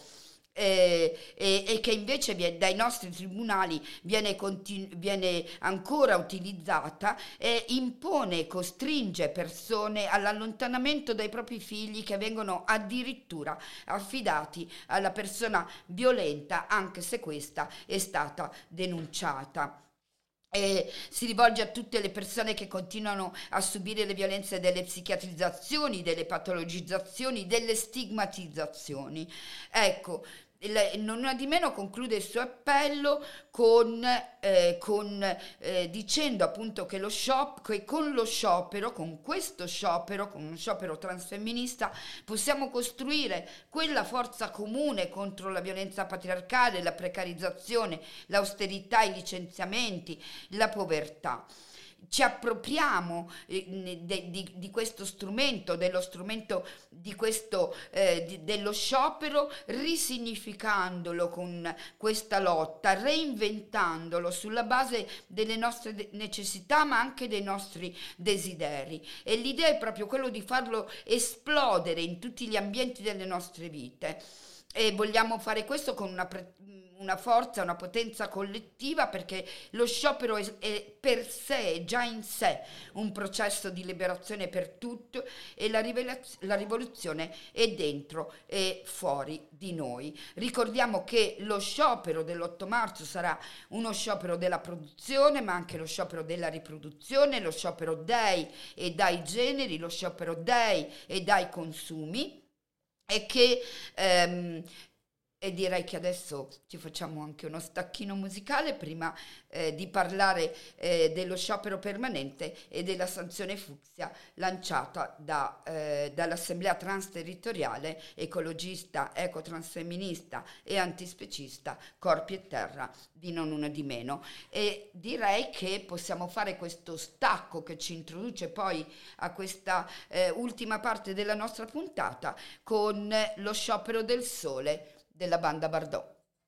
Eh, e, e che invece viene, dai nostri tribunali viene, continu- viene ancora utilizzata e impone e costringe persone all'allontanamento dai propri figli, che vengono addirittura affidati alla persona violenta anche se questa è stata denunciata. Eh, si rivolge a tutte le persone che continuano a subire le violenze delle psichiatrizzazioni, delle patologizzazioni, delle stigmatizzazioni. Ecco, il, non una di meno conclude il suo appello con, eh, con eh, dicendo appunto che, lo shop, che con lo sciopero, con questo sciopero, con uno sciopero transfemminista, possiamo costruire quella forza comune contro la violenza patriarcale, la precarizzazione, l'austerità, i licenziamenti, la povertà. Ci appropriamo eh, de, di, di questo strumento, dello strumento di questo, eh, di, dello sciopero, risignificandolo con questa lotta, reinventandolo sulla base delle nostre necessità ma anche dei nostri desideri. E l'idea è proprio quello di farlo esplodere in tutti gli ambienti delle nostre vite. E vogliamo fare questo con una, pre- una forza, una potenza collettiva, perché lo sciopero è, è per sé, è già in sé un processo di liberazione per tutto, e la, rivelaz- la rivoluzione è dentro e fuori di noi. Ricordiamo che lo sciopero dell'otto marzo sarà uno sciopero della produzione, ma anche lo sciopero della riproduzione, lo sciopero dei e dai generi, lo sciopero dei e dai consumi. E che ehm, e direi che adesso ci facciamo anche uno stacchino musicale prima eh, di parlare eh, dello sciopero permanente e della sanzione fucsia lanciata da, eh, dall'Assemblea Transterritoriale Ecologista, Ecotransfemminista e Antispecista Corpi e Terra di Non Una di Meno. E direi che possiamo fare questo stacco che ci introduce poi a questa eh, ultima parte della nostra puntata con lo sciopero del sole della banda Bardot.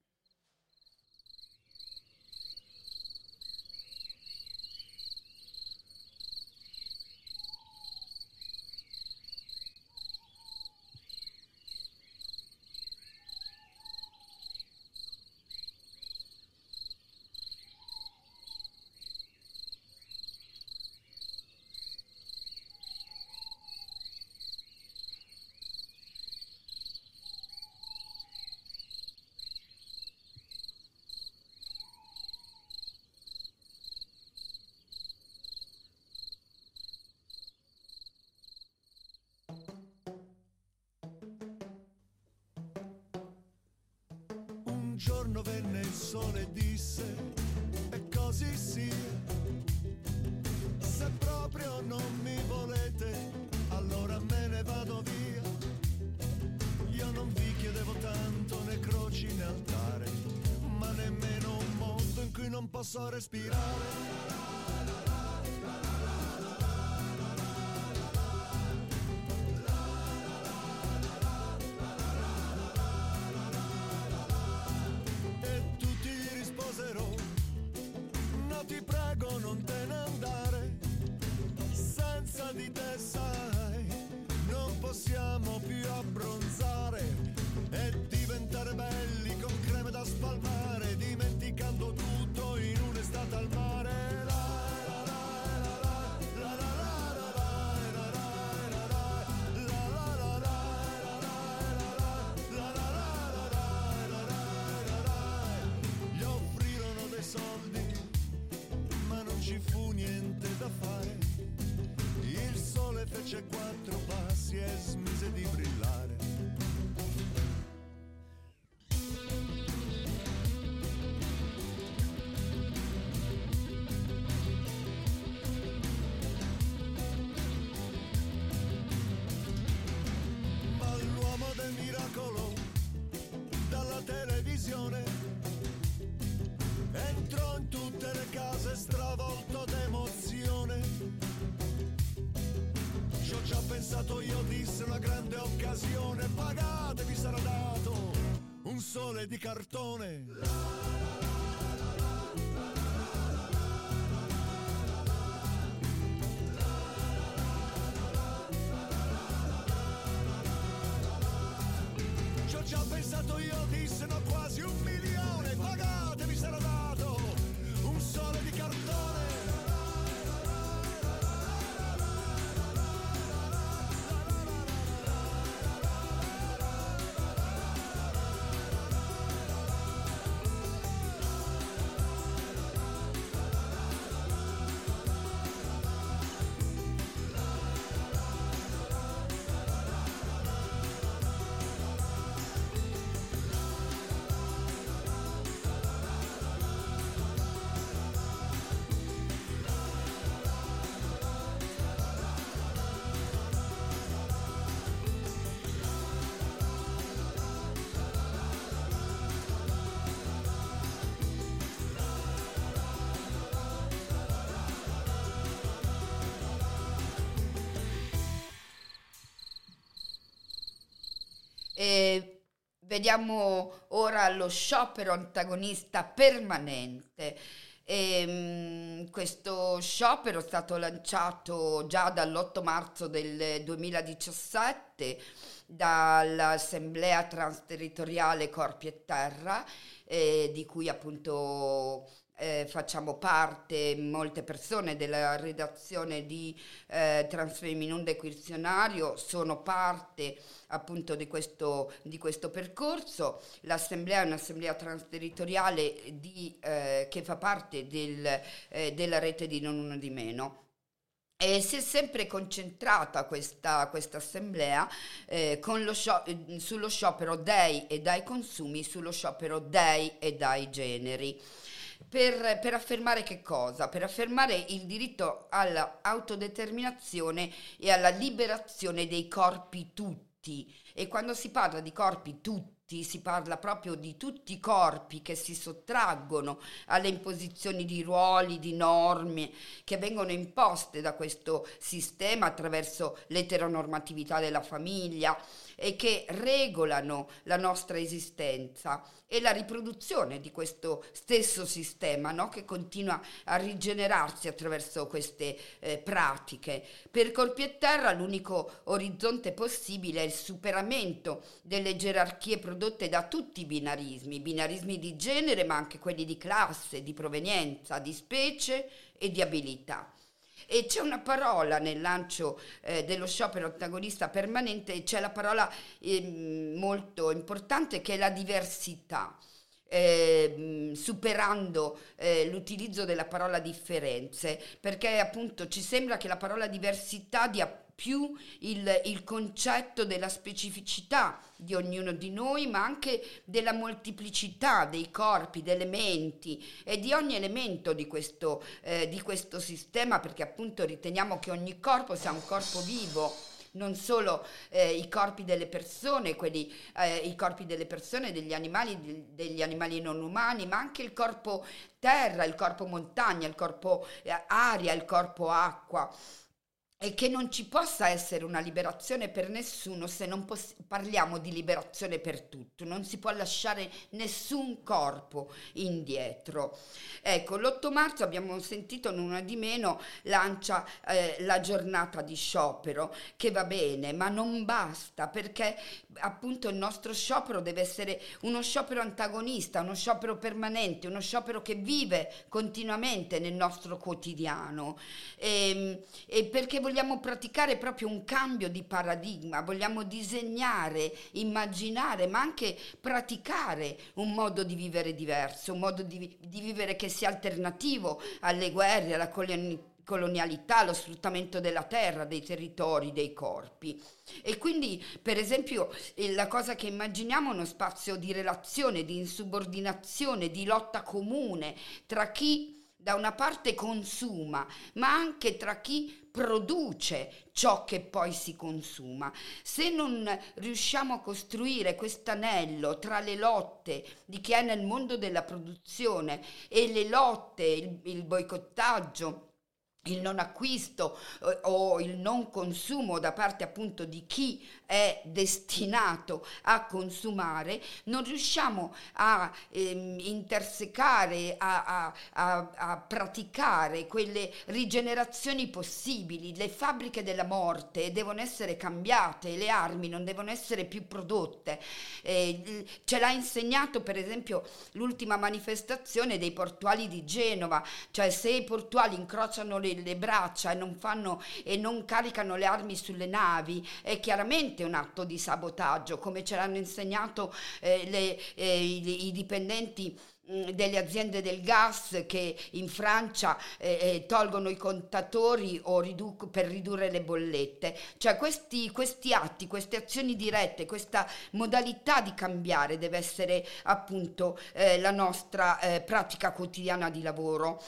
Un giorno venne il sole e disse, e così sia. Se proprio non mi volete, allora me ne vado via. Io non vi chiedevo tanto né croci né altare, ma nemmeno un mondo in cui non posso respirare. Non te ne andare, senza di te sai, non possiamo più abbronzare e diventare belli con creme da spalmare, dimenticando tutto in un'estate al mare. Gli offrirono dei soldi, ci fu niente da fare, il sole fece quattro passi e smise di brillare. Ma l'uomo del miracolo dalla televisione entrò in tutte le case stravolto d'emozione. Ci ho già pensato io, disse, una grande occasione, pagate, vi sarà dato un sole di cartone. Ci ho già pensato io, disse, no, quasi un milione, pagate, vi sarà dato un sole di cartone. E vediamo ora lo sciopero antagonista permanente. E, mh, questo sciopero è stato lanciato già dall'otto marzo del duemiladiciassette dall'Assemblea Transterritoriale Corpi e Terra, eh, di cui appunto eh, facciamo parte molte persone della redazione di eh, Transfemminonda e Quizionario, sono parte appunto di questo, di questo percorso. L'assemblea è un'assemblea transterritoriale di, eh, che fa parte del, eh, della rete di Non Una di Meno. E si è sempre concentrata questa, questa assemblea eh, con lo scio- sullo sciopero dei e dai consumi, sullo sciopero dei e dai generi. Per, per affermare che cosa? Per affermare il diritto all'autodeterminazione e alla liberazione dei corpi tutti. E quando si parla di corpi tutti, si parla proprio di tutti i corpi che si sottraggono alle imposizioni di ruoli, di norme che vengono imposte da questo sistema attraverso l'eteronormatività della famiglia e che regolano la nostra esistenza e la riproduzione di questo stesso sistema, no? Che continua a rigenerarsi attraverso queste eh, pratiche. Per Corpi e Terra l'unico orizzonte possibile è il superamento delle gerarchie prodotte da tutti i binarismi, binarismi di genere ma anche quelli di classe, di provenienza, di specie e di abilità. E c'è una parola nel lancio eh, dello sciopero antagonista permanente, c'è la parola eh, molto importante che è la diversità, eh, superando eh, l'utilizzo della parola differenze, perché appunto ci sembra che la parola diversità dia più il, il concetto della specificità di ognuno di noi, ma anche della molteplicità dei corpi, delle menti e di ogni elemento di questo, eh, di questo sistema, perché appunto riteniamo che ogni corpo sia un corpo vivo, non solo eh, i corpi delle persone, quelli, eh, i corpi delle persone, degli animali, degli animali non umani, ma anche il corpo terra, il corpo montagna, il corpo eh, aria, il corpo acqua. E che non ci possa essere una liberazione per nessuno se non poss- parliamo di liberazione per tutto, non si può lasciare nessun corpo indietro. Ecco, l'otto marzo abbiamo sentito Non Una di Meno lancia eh, la giornata di sciopero, che va bene, ma non basta, perché appunto il nostro sciopero deve essere uno sciopero antagonista, uno sciopero permanente, uno sciopero che vive continuamente nel nostro quotidiano. E, e perché vogliamo praticare proprio un cambio di paradigma, vogliamo disegnare, immaginare, ma anche praticare un modo di vivere diverso, un modo di, di vivere che sia alternativo alle guerre, alla colonialità, allo sfruttamento della terra, dei territori, dei corpi. E quindi, per esempio, la cosa che immaginiamo è uno spazio di relazione, di insubordinazione, di lotta comune tra chi da una parte consuma, ma anche tra chi produce ciò che poi si consuma. Se non riusciamo a costruire quest'anello tra le lotte di chi è nel mondo della produzione e le lotte, il, il boicottaggio, il non acquisto eh, o il non consumo da parte appunto di chi è destinato a consumare, non riusciamo a ehm, intersecare, a, a, a, a praticare quelle rigenerazioni possibili. Le fabbriche della morte devono essere cambiate, le armi non devono essere più prodotte. Eh, ce l'ha insegnato per esempio l'ultima manifestazione dei portuali di Genova, cioè se i portuali incrociano le le braccia e non fanno e non caricano le armi sulle navi è chiaramente un atto di sabotaggio, come ce l'hanno insegnato eh, le, eh, i, i dipendenti delle aziende del gas che in Francia eh, eh, tolgono i contatori o ridu- per ridurre le bollette. Cioè questi, questi atti, queste azioni dirette, questa modalità di cambiare deve essere appunto eh, la nostra eh, pratica quotidiana di lavoro.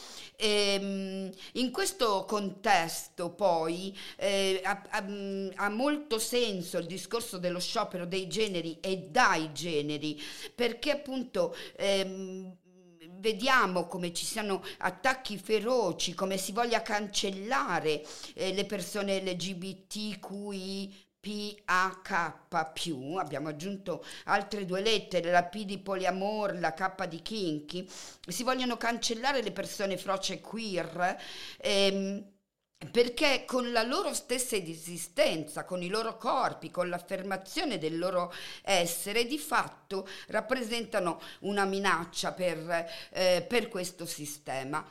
E, in questo contesto poi eh, ha, ha, ha molto senso il discorso dello sciopero dei generi e dai generi, perché appunto ehm, vediamo come ci siano attacchi feroci, come si voglia cancellare eh, le persone L G B T Q I P P A K più, abbiamo aggiunto altre due lettere, la P di poliamor, la K di kinky. Si vogliono cancellare le persone froce e queer, ehm, perché con la loro stessa esistenza, con i loro corpi, con l'affermazione del loro essere, di fatto rappresentano una minaccia per, eh, per questo sistema.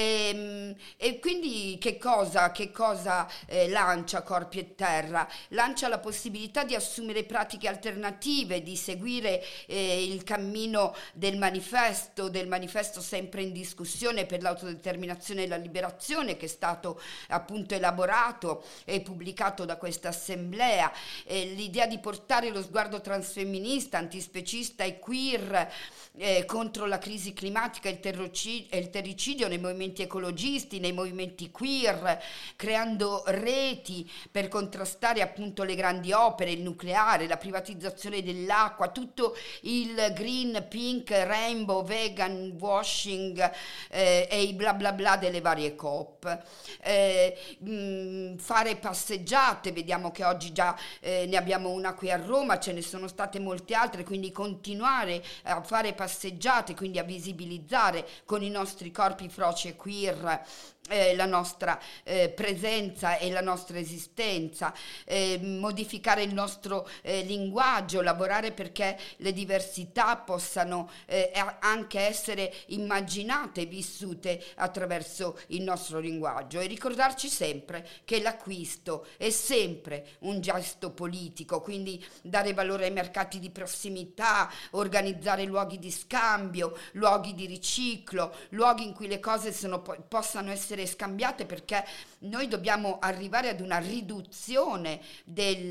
E, e quindi che cosa, che cosa eh, lancia Corpi e Terra? Lancia la possibilità di assumere pratiche alternative, di seguire eh, il cammino del manifesto, del manifesto sempre in discussione per l'autodeterminazione e la liberazione, che è stato appunto elaborato e pubblicato da questa assemblea. Eh, l'idea di portare lo sguardo transfemminista, antispecista e queer eh, contro la crisi climatica e il, terroci- e il terricidio nei movimenti ecologisti, nei movimenti queer, creando reti per contrastare appunto le grandi opere, il nucleare, la privatizzazione dell'acqua, tutto il green, pink, rainbow, vegan washing eh, e i bla bla bla delle varie COP. Eh, mh, fare passeggiate, vediamo che oggi già eh, ne abbiamo una qui a Roma, ce ne sono state molte altre, quindi continuare a fare passeggiate, quindi a visibilizzare con i nostri corpi froci e queer Eh, la nostra eh, presenza e la nostra esistenza, eh, modificare il nostro eh, linguaggio, lavorare perché le diversità possano eh, anche essere immaginate e vissute attraverso il nostro linguaggio, e ricordarci sempre che l'acquisto è sempre un gesto politico, quindi dare valore ai mercati di prossimità, organizzare luoghi di scambio, luoghi di riciclo, luoghi in cui le cose sono, possano essere scambiate, perché noi dobbiamo arrivare ad una riduzione del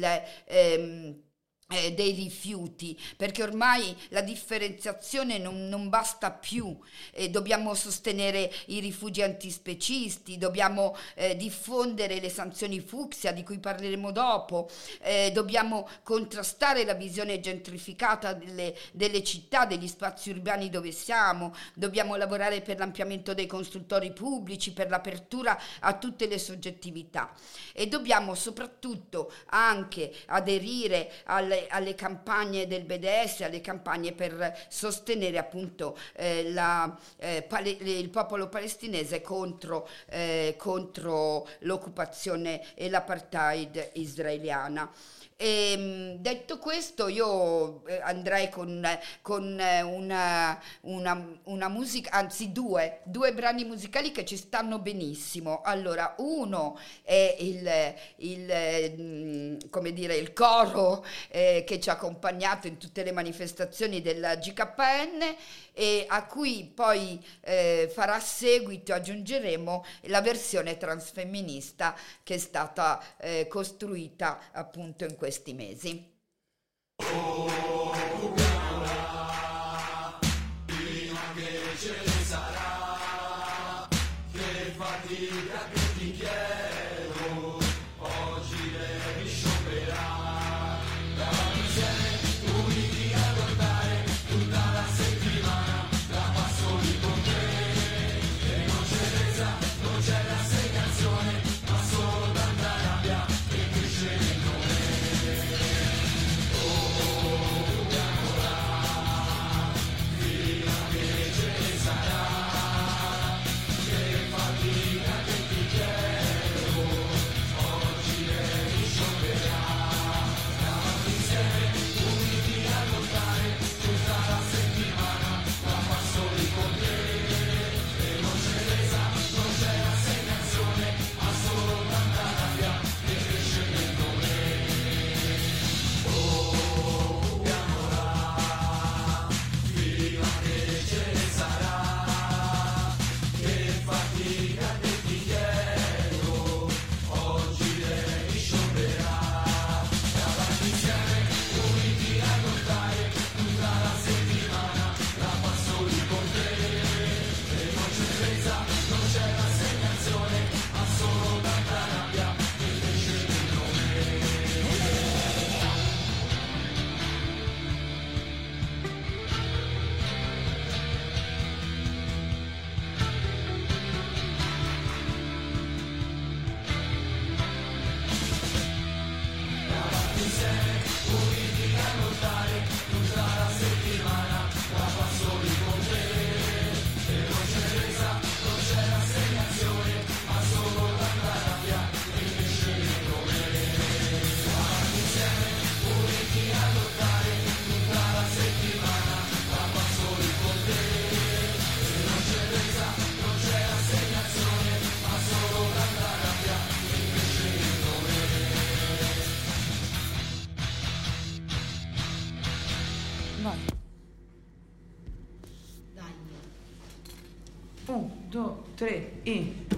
ehm, Eh, dei rifiuti, perché ormai la differenziazione non, non basta più, eh, dobbiamo sostenere i rifugi antispecisti, dobbiamo eh, diffondere le sanzioni fucsia di cui parleremo dopo, eh, dobbiamo contrastare la visione gentrificata delle, delle città, degli spazi urbani dove siamo, dobbiamo lavorare per l'ampliamento dei consultori pubblici, per l'apertura a tutte le soggettività, e dobbiamo soprattutto anche aderire alle alle campagne del B D S, alle campagne per sostenere appunto eh, la, eh, pale, il popolo palestinese contro, eh, contro l'occupazione e l'apartheid israeliana. E, detto questo, io andrei con, con una, una, una musica, anzi due, due brani musicali che ci stanno benissimo. Allora, uno è il, il come dire, il coro eh, che ci ha accompagnato in tutte le manifestazioni della G K N, e a cui poi eh, farà seguito, aggiungeremo la versione transfemminista che è stata eh, costruita appunto in questi mesi. Che fatica che ti chiedo. tre e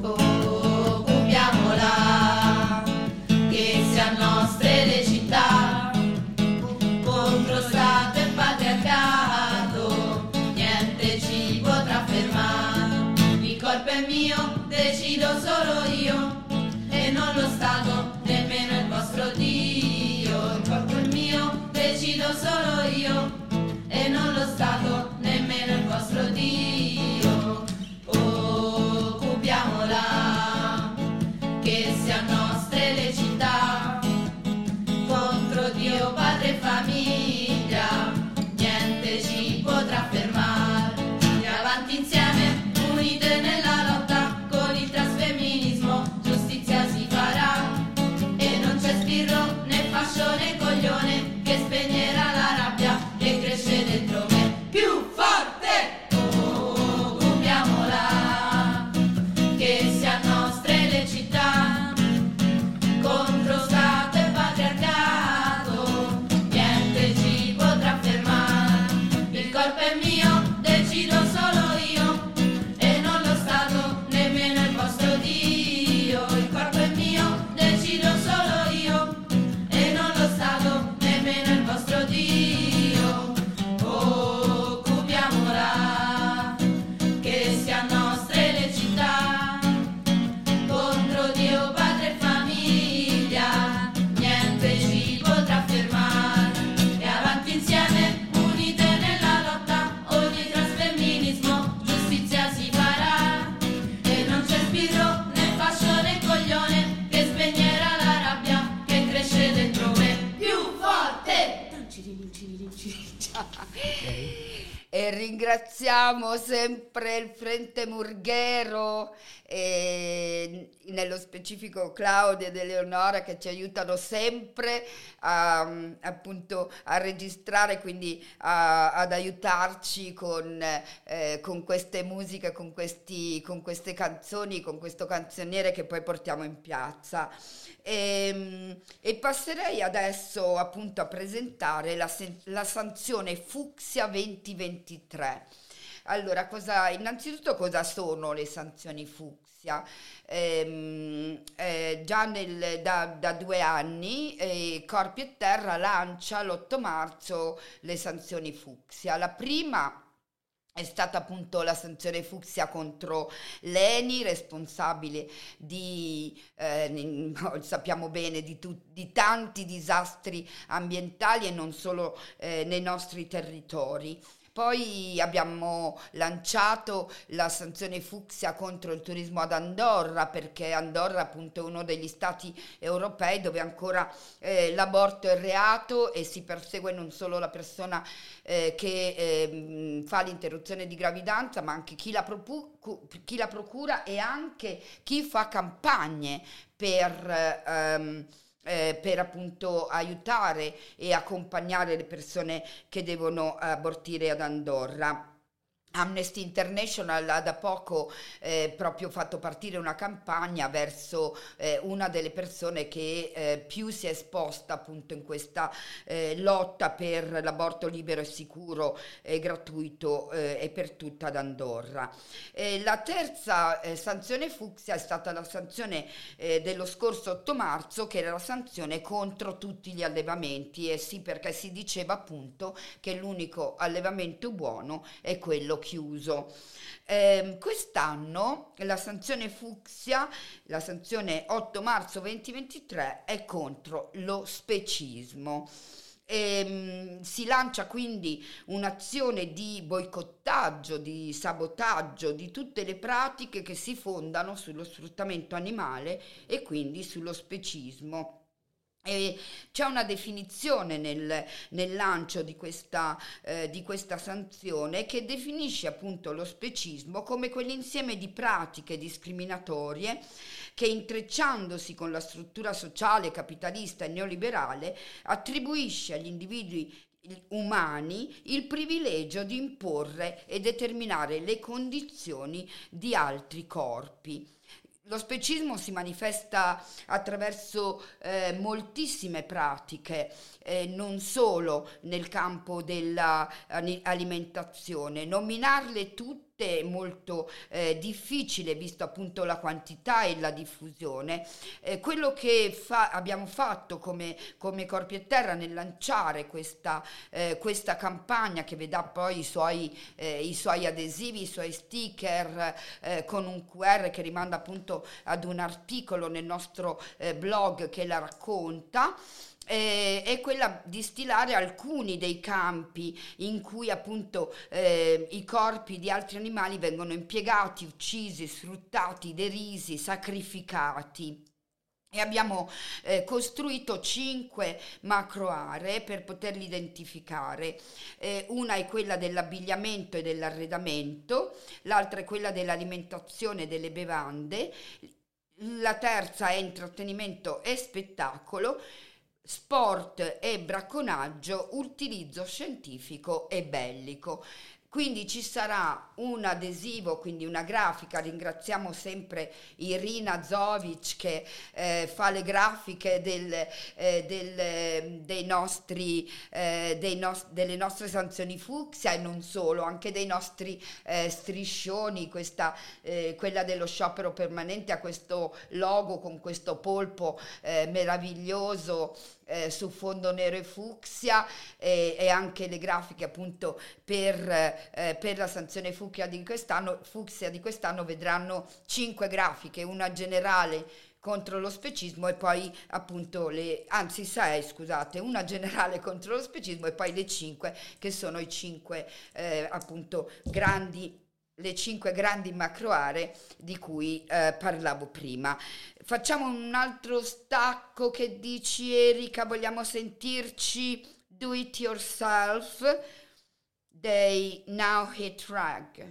occupiamola, che siano nostre le città, contro Stato e patriarcato, niente ci potrà fermare. Il corpo è mio, decido solo io, e non lo Stato, nemmeno il vostro Dio. Il corpo è mio, decido solo io, e non lo Stato, nemmeno il vostro Dio. Occupiamola, che siano nostre le città, contro Dio, padre e famiglia, niente ci potrà fermare. E avanti insieme, unite nella lotta, con il transfemminismo giustizia si farà, e non c'è sbirro né fascio né coglione che spegnerà la rabbia che cresce dentro me. Più forte! Occupiamola, che siano nostre le città, contro Stato e patriarcato, niente ci potrà fermare. Il corpo è mio, decido solo io, e non lo Stato, nemmeno il vostro Dio. Il corpo è mio, decido solo io, e non lo Stato, nemmeno il vostro Dio. Occupiamola, che siano nostre le città, contro Dio, padre e famiglia, niente ci potrà fermare. E avanti insieme, unite nella lotta, ogni transfemminismo giustizia si farà, e non c'è sbirro né fascio né coglione che spegnerà la rabbia che cresce dentro me. Più forte! E ringraziamo sempre il Frente Murghero e nello specifico Claudia ed Eleonora che ci aiutano sempre a, appunto a registrare, quindi a, ad aiutarci con, eh, con queste musiche, con, questi, con queste canzoni, con questo canzoniere che poi portiamo in piazza. E, e passerei adesso appunto a presentare la, la sanzione Fucsia venti ventitré. Allora, cosa, innanzitutto cosa sono le sanzioni Fucsia? Eh, eh, già nel, da, da due anni eh, Corpi e Terra lancia l'otto marzo le sanzioni Fucsia. La prima è stata appunto la sanzione Fucsia contro l'Eni, responsabile di, eh, sappiamo bene, di, tu, di tanti disastri ambientali e non solo eh, nei nostri territori. Poi abbiamo lanciato la sanzione Fucsia contro il turismo ad Andorra, perché Andorra appunto è uno degli stati europei dove ancora eh, l'aborto è reato e si persegue non solo la persona eh, che eh, fa l'interruzione di gravidanza, ma anche chi la, propu- chi la procura e anche chi fa campagne per... Ehm, Eh, per appunto aiutare e accompagnare le persone che devono abortire ad Andorra. Amnesty International ha da poco eh, proprio fatto partire una campagna verso eh, una delle persone che eh, più si è esposta appunto in questa eh, lotta per l'aborto libero e sicuro e gratuito eh, e per tutta ad Andorra. Eh, la terza eh, sanzione Fucsia è stata la sanzione eh, dello scorso otto marzo, che era la sanzione contro tutti gli allevamenti, e sì, perché si diceva appunto che l'unico allevamento buono è quello chiuso. Eh, quest'anno la sanzione Fucsia, la sanzione otto marzo duemilaventitré, è contro lo specismo. E, si lancia quindi un'azione di boicottaggio, di sabotaggio di tutte le pratiche che si fondano sullo sfruttamento animale e quindi sullo specismo. E c'è una definizione nel, nel lancio di questa, eh, di questa sanzione che definisce appunto lo specismo come quell'insieme di pratiche discriminatorie che, intrecciandosi con la struttura sociale capitalista e neoliberale, attribuisce agli individui umani il privilegio di imporre e determinare le condizioni di altri corpi. Lo specismo si manifesta attraverso eh, moltissime pratiche, eh, non solo nel campo dell'alimentazione. Nominarle tutte tutte molto eh, difficile, visto appunto la quantità e la diffusione. Eh, quello che fa, abbiamo fatto come, come Corpi e Terra nel lanciare questa, eh, questa campagna, che vedrà poi i suoi, eh, i suoi adesivi, i suoi sticker eh, con un Q R che rimanda appunto ad un articolo nel nostro eh, blog che la racconta, Eh, è quella di stilare alcuni dei campi in cui appunto eh, i corpi di altri animali vengono impiegati, uccisi, sfruttati, derisi, sacrificati. E abbiamo eh, costruito cinque macro aree per poterli identificare. Eh, una è quella dell'abbigliamento e dell'arredamento, l'altra è quella dell'alimentazione e delle bevande, la terza è intrattenimento e spettacolo, sport e bracconaggio, utilizzo scientifico e bellico. Quindi ci sarà un adesivo, quindi una grafica. Ringraziamo sempre Irina Zovic che eh, fa le grafiche del, eh, del, dei nostri, eh, dei nos- delle nostre sanzioni fucsia, e non solo, anche dei nostri eh, striscioni. Questa, eh, quella dello sciopero permanente ha questo logo con questo polpo eh, meraviglioso Eh, su fondo nero e fucsia, e, e anche le grafiche appunto per, eh, per la sanzione fucsia di quest'anno, fucsia di quest'anno vedranno cinque grafiche, una generale contro lo specismo e poi appunto le, anzi sei scusate, una generale contro lo specismo e poi le cinque che sono i cinque eh, appunto grandi le cinque grandi macro aree di cui eh, parlavo prima. Facciamo un altro stacco, che dici Erika? Vogliamo sentirci Do It Yourself dei Now Hit Rag.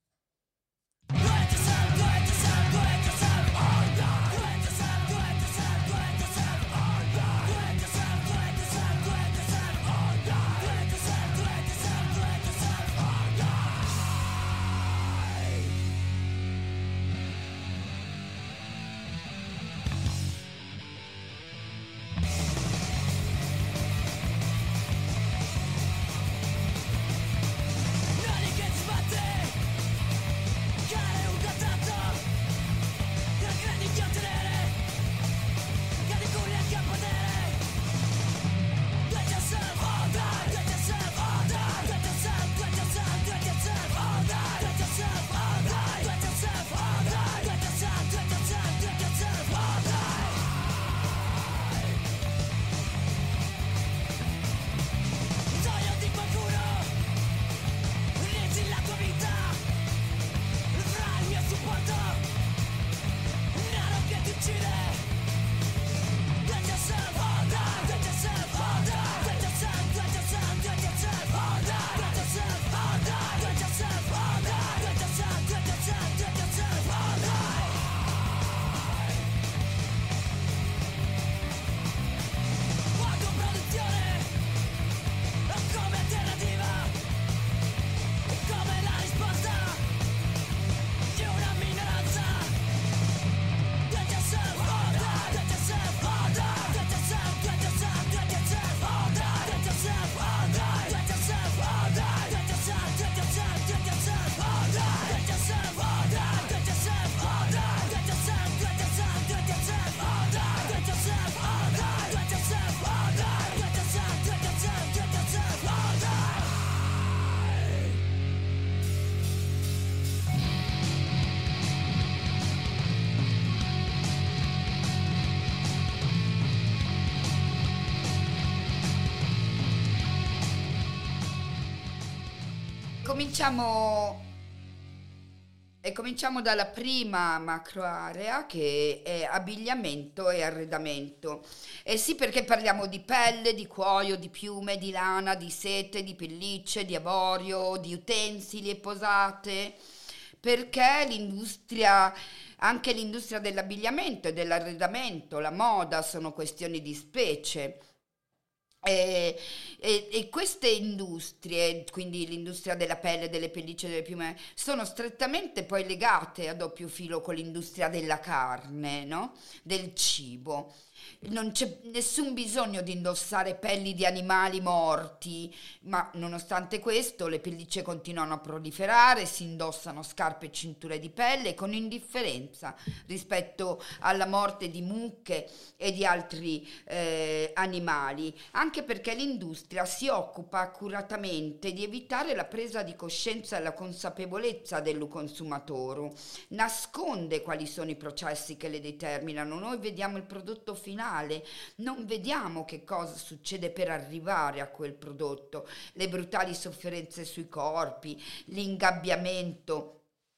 Cominciamo e cominciamo dalla prima macro area, che è abbigliamento e arredamento. E sì, perché parliamo di pelle, di cuoio, di piume, di lana, di sete, di pellicce, di avorio, di utensili e posate, perché l'industria, anche l'industria dell'abbigliamento e dell'arredamento, la moda, sono questioni di specie. E, e, e queste industrie, quindi l'industria della pelle, delle pellicce, delle piume, sono strettamente poi legate a doppio filo con l'industria della carne, no? Del cibo. Non c'è nessun bisogno di indossare pelli di animali morti, ma nonostante questo le pellicce continuano a proliferare, si indossano scarpe e cinture di pelle con indifferenza rispetto alla morte di mucche e di altri eh, animali, anche perché l'industria si occupa accuratamente di evitare la presa di coscienza e la consapevolezza del consumatore, nasconde quali sono i processi che le determinano. Noi vediamo il prodotto finale, non vediamo che cosa succede per arrivare a quel prodotto, le brutali sofferenze sui corpi, l'ingabbiamento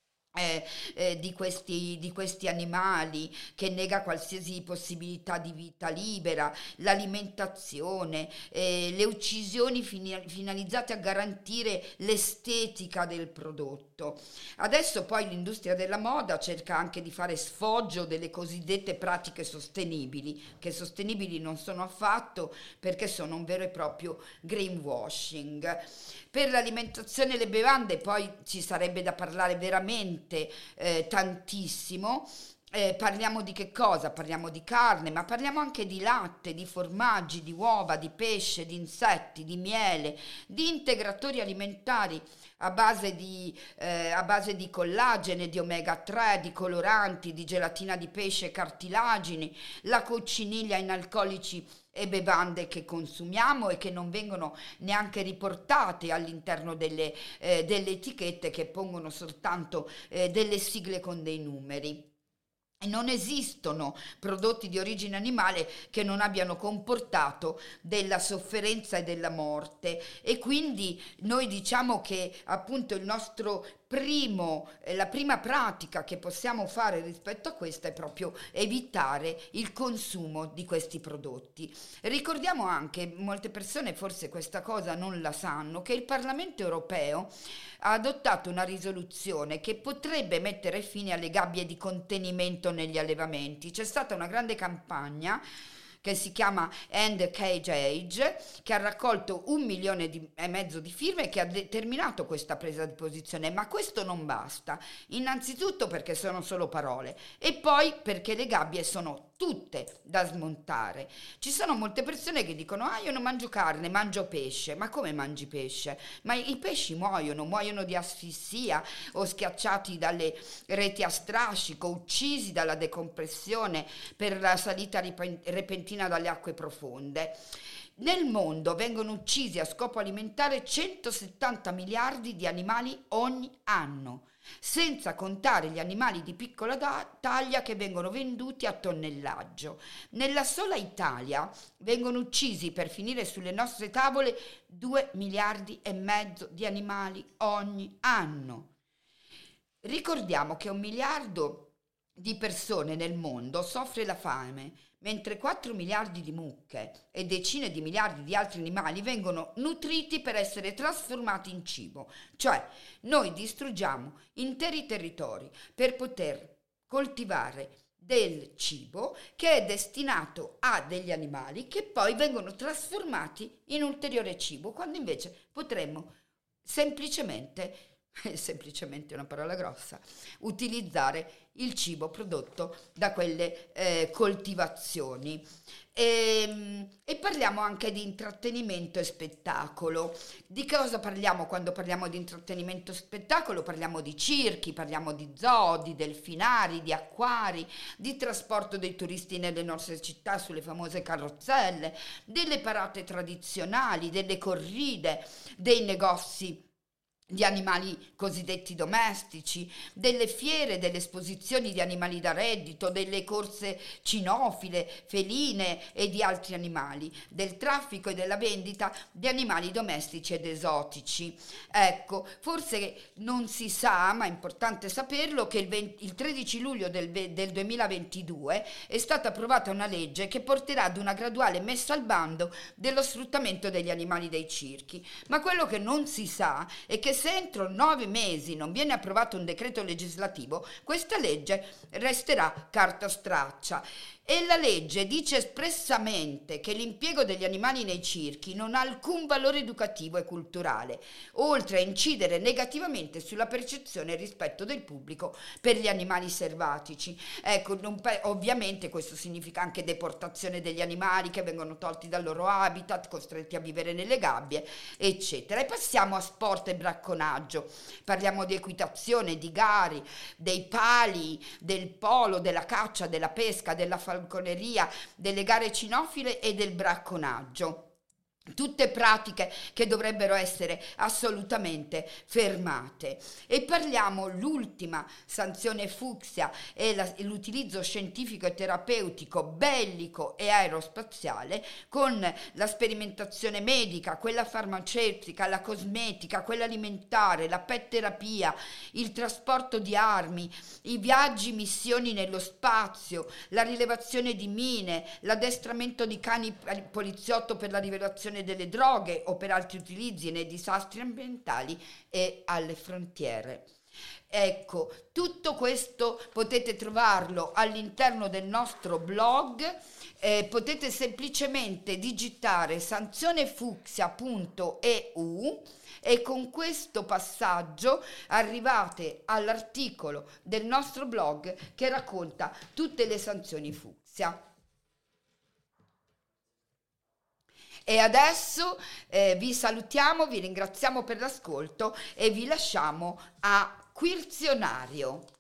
Eh, eh, di, questi, di questi animali che nega qualsiasi possibilità di vita libera, l'alimentazione, eh, le uccisioni fini- finalizzate a garantire l'estetica del prodotto. Adesso poi l'industria della moda cerca anche di fare sfoggio delle cosiddette pratiche sostenibili, che sostenibili non sono affatto perché sono un vero e proprio greenwashing. Per l'alimentazione e le bevande poi ci sarebbe da parlare veramente eh, tantissimo. Eh, parliamo di che cosa? Parliamo di carne, ma parliamo anche di latte, di formaggi, di uova, di pesce, di insetti, di miele, di integratori alimentari a base di, eh, a base di collagene, di omega tre, di coloranti, di gelatina di pesce, cartilagini, la cocciniglia in alcolici e bevande che consumiamo e che non vengono neanche riportate all'interno delle, eh, delle etichette, che pongono soltanto eh, delle sigle con dei numeri. Non esistono prodotti di origine animale che non abbiano comportato della sofferenza e della morte, e quindi noi diciamo che appunto il nostro primo, la prima pratica che possiamo fare rispetto a questa è proprio evitare il consumo di questi prodotti. Ricordiamo anche, molte persone forse questa cosa non la sanno, che il Parlamento europeo ha adottato una risoluzione che potrebbe mettere fine alle gabbie di contenimento negli allevamenti. C'è stata una grande campagna che si chiama End Cage Age, che ha raccolto un milione di, e mezzo di firme e che ha determinato questa presa di posizione. Ma questo non basta, innanzitutto perché sono solo parole e poi perché le gabbie sono tutte da smontare. Ci sono molte persone che dicono: ah, io non mangio carne, mangio pesce. Ma come mangi pesce? Ma i pesci muoiono, muoiono di asfissia o schiacciati dalle reti a strascico, uccisi dalla decompressione per la salita repentina dalle acque profonde. Nel mondo vengono uccisi a scopo alimentare centosettanta miliardi di animali ogni anno, senza contare gli animali di piccola da- taglia che vengono venduti a tonnellaggio. Nella sola Italia vengono uccisi per finire sulle nostre tavole due miliardi e mezzo di animali ogni anno. Ricordiamo che un miliardo di persone nel mondo soffre la fame, mentre quattro miliardi di mucche e decine di miliardi di altri animali vengono nutriti per essere trasformati in cibo. Cioè, noi distruggiamo interi territori per poter coltivare del cibo che è destinato a degli animali che poi vengono trasformati in ulteriore cibo, quando invece potremmo semplicemente semplicemente una parola grossa, utilizzare il cibo prodotto da quelle eh, coltivazioni. E, e parliamo anche di intrattenimento e spettacolo. Di cosa parliamo quando parliamo di intrattenimento e spettacolo? Parliamo di circhi, parliamo di zoo, di delfinari, di acquari, di trasporto dei turisti nelle nostre città sulle famose carrozzelle, delle parate tradizionali, delle corride, dei negozi di animali cosiddetti domestici, delle fiere, delle esposizioni di animali da reddito, delle corse cinofile, feline e di altri animali, del traffico e della vendita di animali domestici ed esotici. Ecco, forse non si sa, ma è importante saperlo, che il, venti, il tredici luglio del, del duemilaventidue è stata approvata una legge che porterà ad una graduale messa al bando dello sfruttamento degli animali dei circhi. Ma quello che non si sa è che se entro nove mesi non viene approvato un decreto legislativo, questa legge resterà carta straccia. E la legge dice espressamente che l'impiego degli animali nei circhi non ha alcun valore educativo e culturale, oltre a incidere negativamente sulla percezione e rispetto del pubblico per gli animali selvatici. Ecco, non pe- ovviamente questo significa anche deportazione degli animali che vengono tolti dal loro habitat, costretti a vivere nelle gabbie, eccetera. E passiamo a sport e bracconaggio. Parliamo di equitazione, di gare, dei pali, del polo, della caccia, della pesca, della falconeria, delle gare cinofile e del bracconaggio. Tutte pratiche che dovrebbero essere assolutamente fermate. E parliamo, l'ultima sanzione fucsia è la, l'utilizzo scientifico e terapeutico, bellico e aerospaziale, con la sperimentazione medica, quella farmaceutica, la cosmetica, quella alimentare, la pet terapia, il trasporto di armi, i viaggi missioni nello spazio, la rilevazione di mine, l'addestramento di cani poliziotto per la rilevazione delle droghe o per altri utilizzi nei disastri ambientali e alle frontiere. Ecco, tutto questo potete trovarlo all'interno del nostro blog. Eh, potete semplicemente digitare sanzionefucsia punto e u e con questo passaggio arrivate all'articolo del nostro blog che racconta tutte le sanzioni fucsia. E adesso eh, vi salutiamo, vi ringraziamo per l'ascolto e vi lasciamo a Querzionario.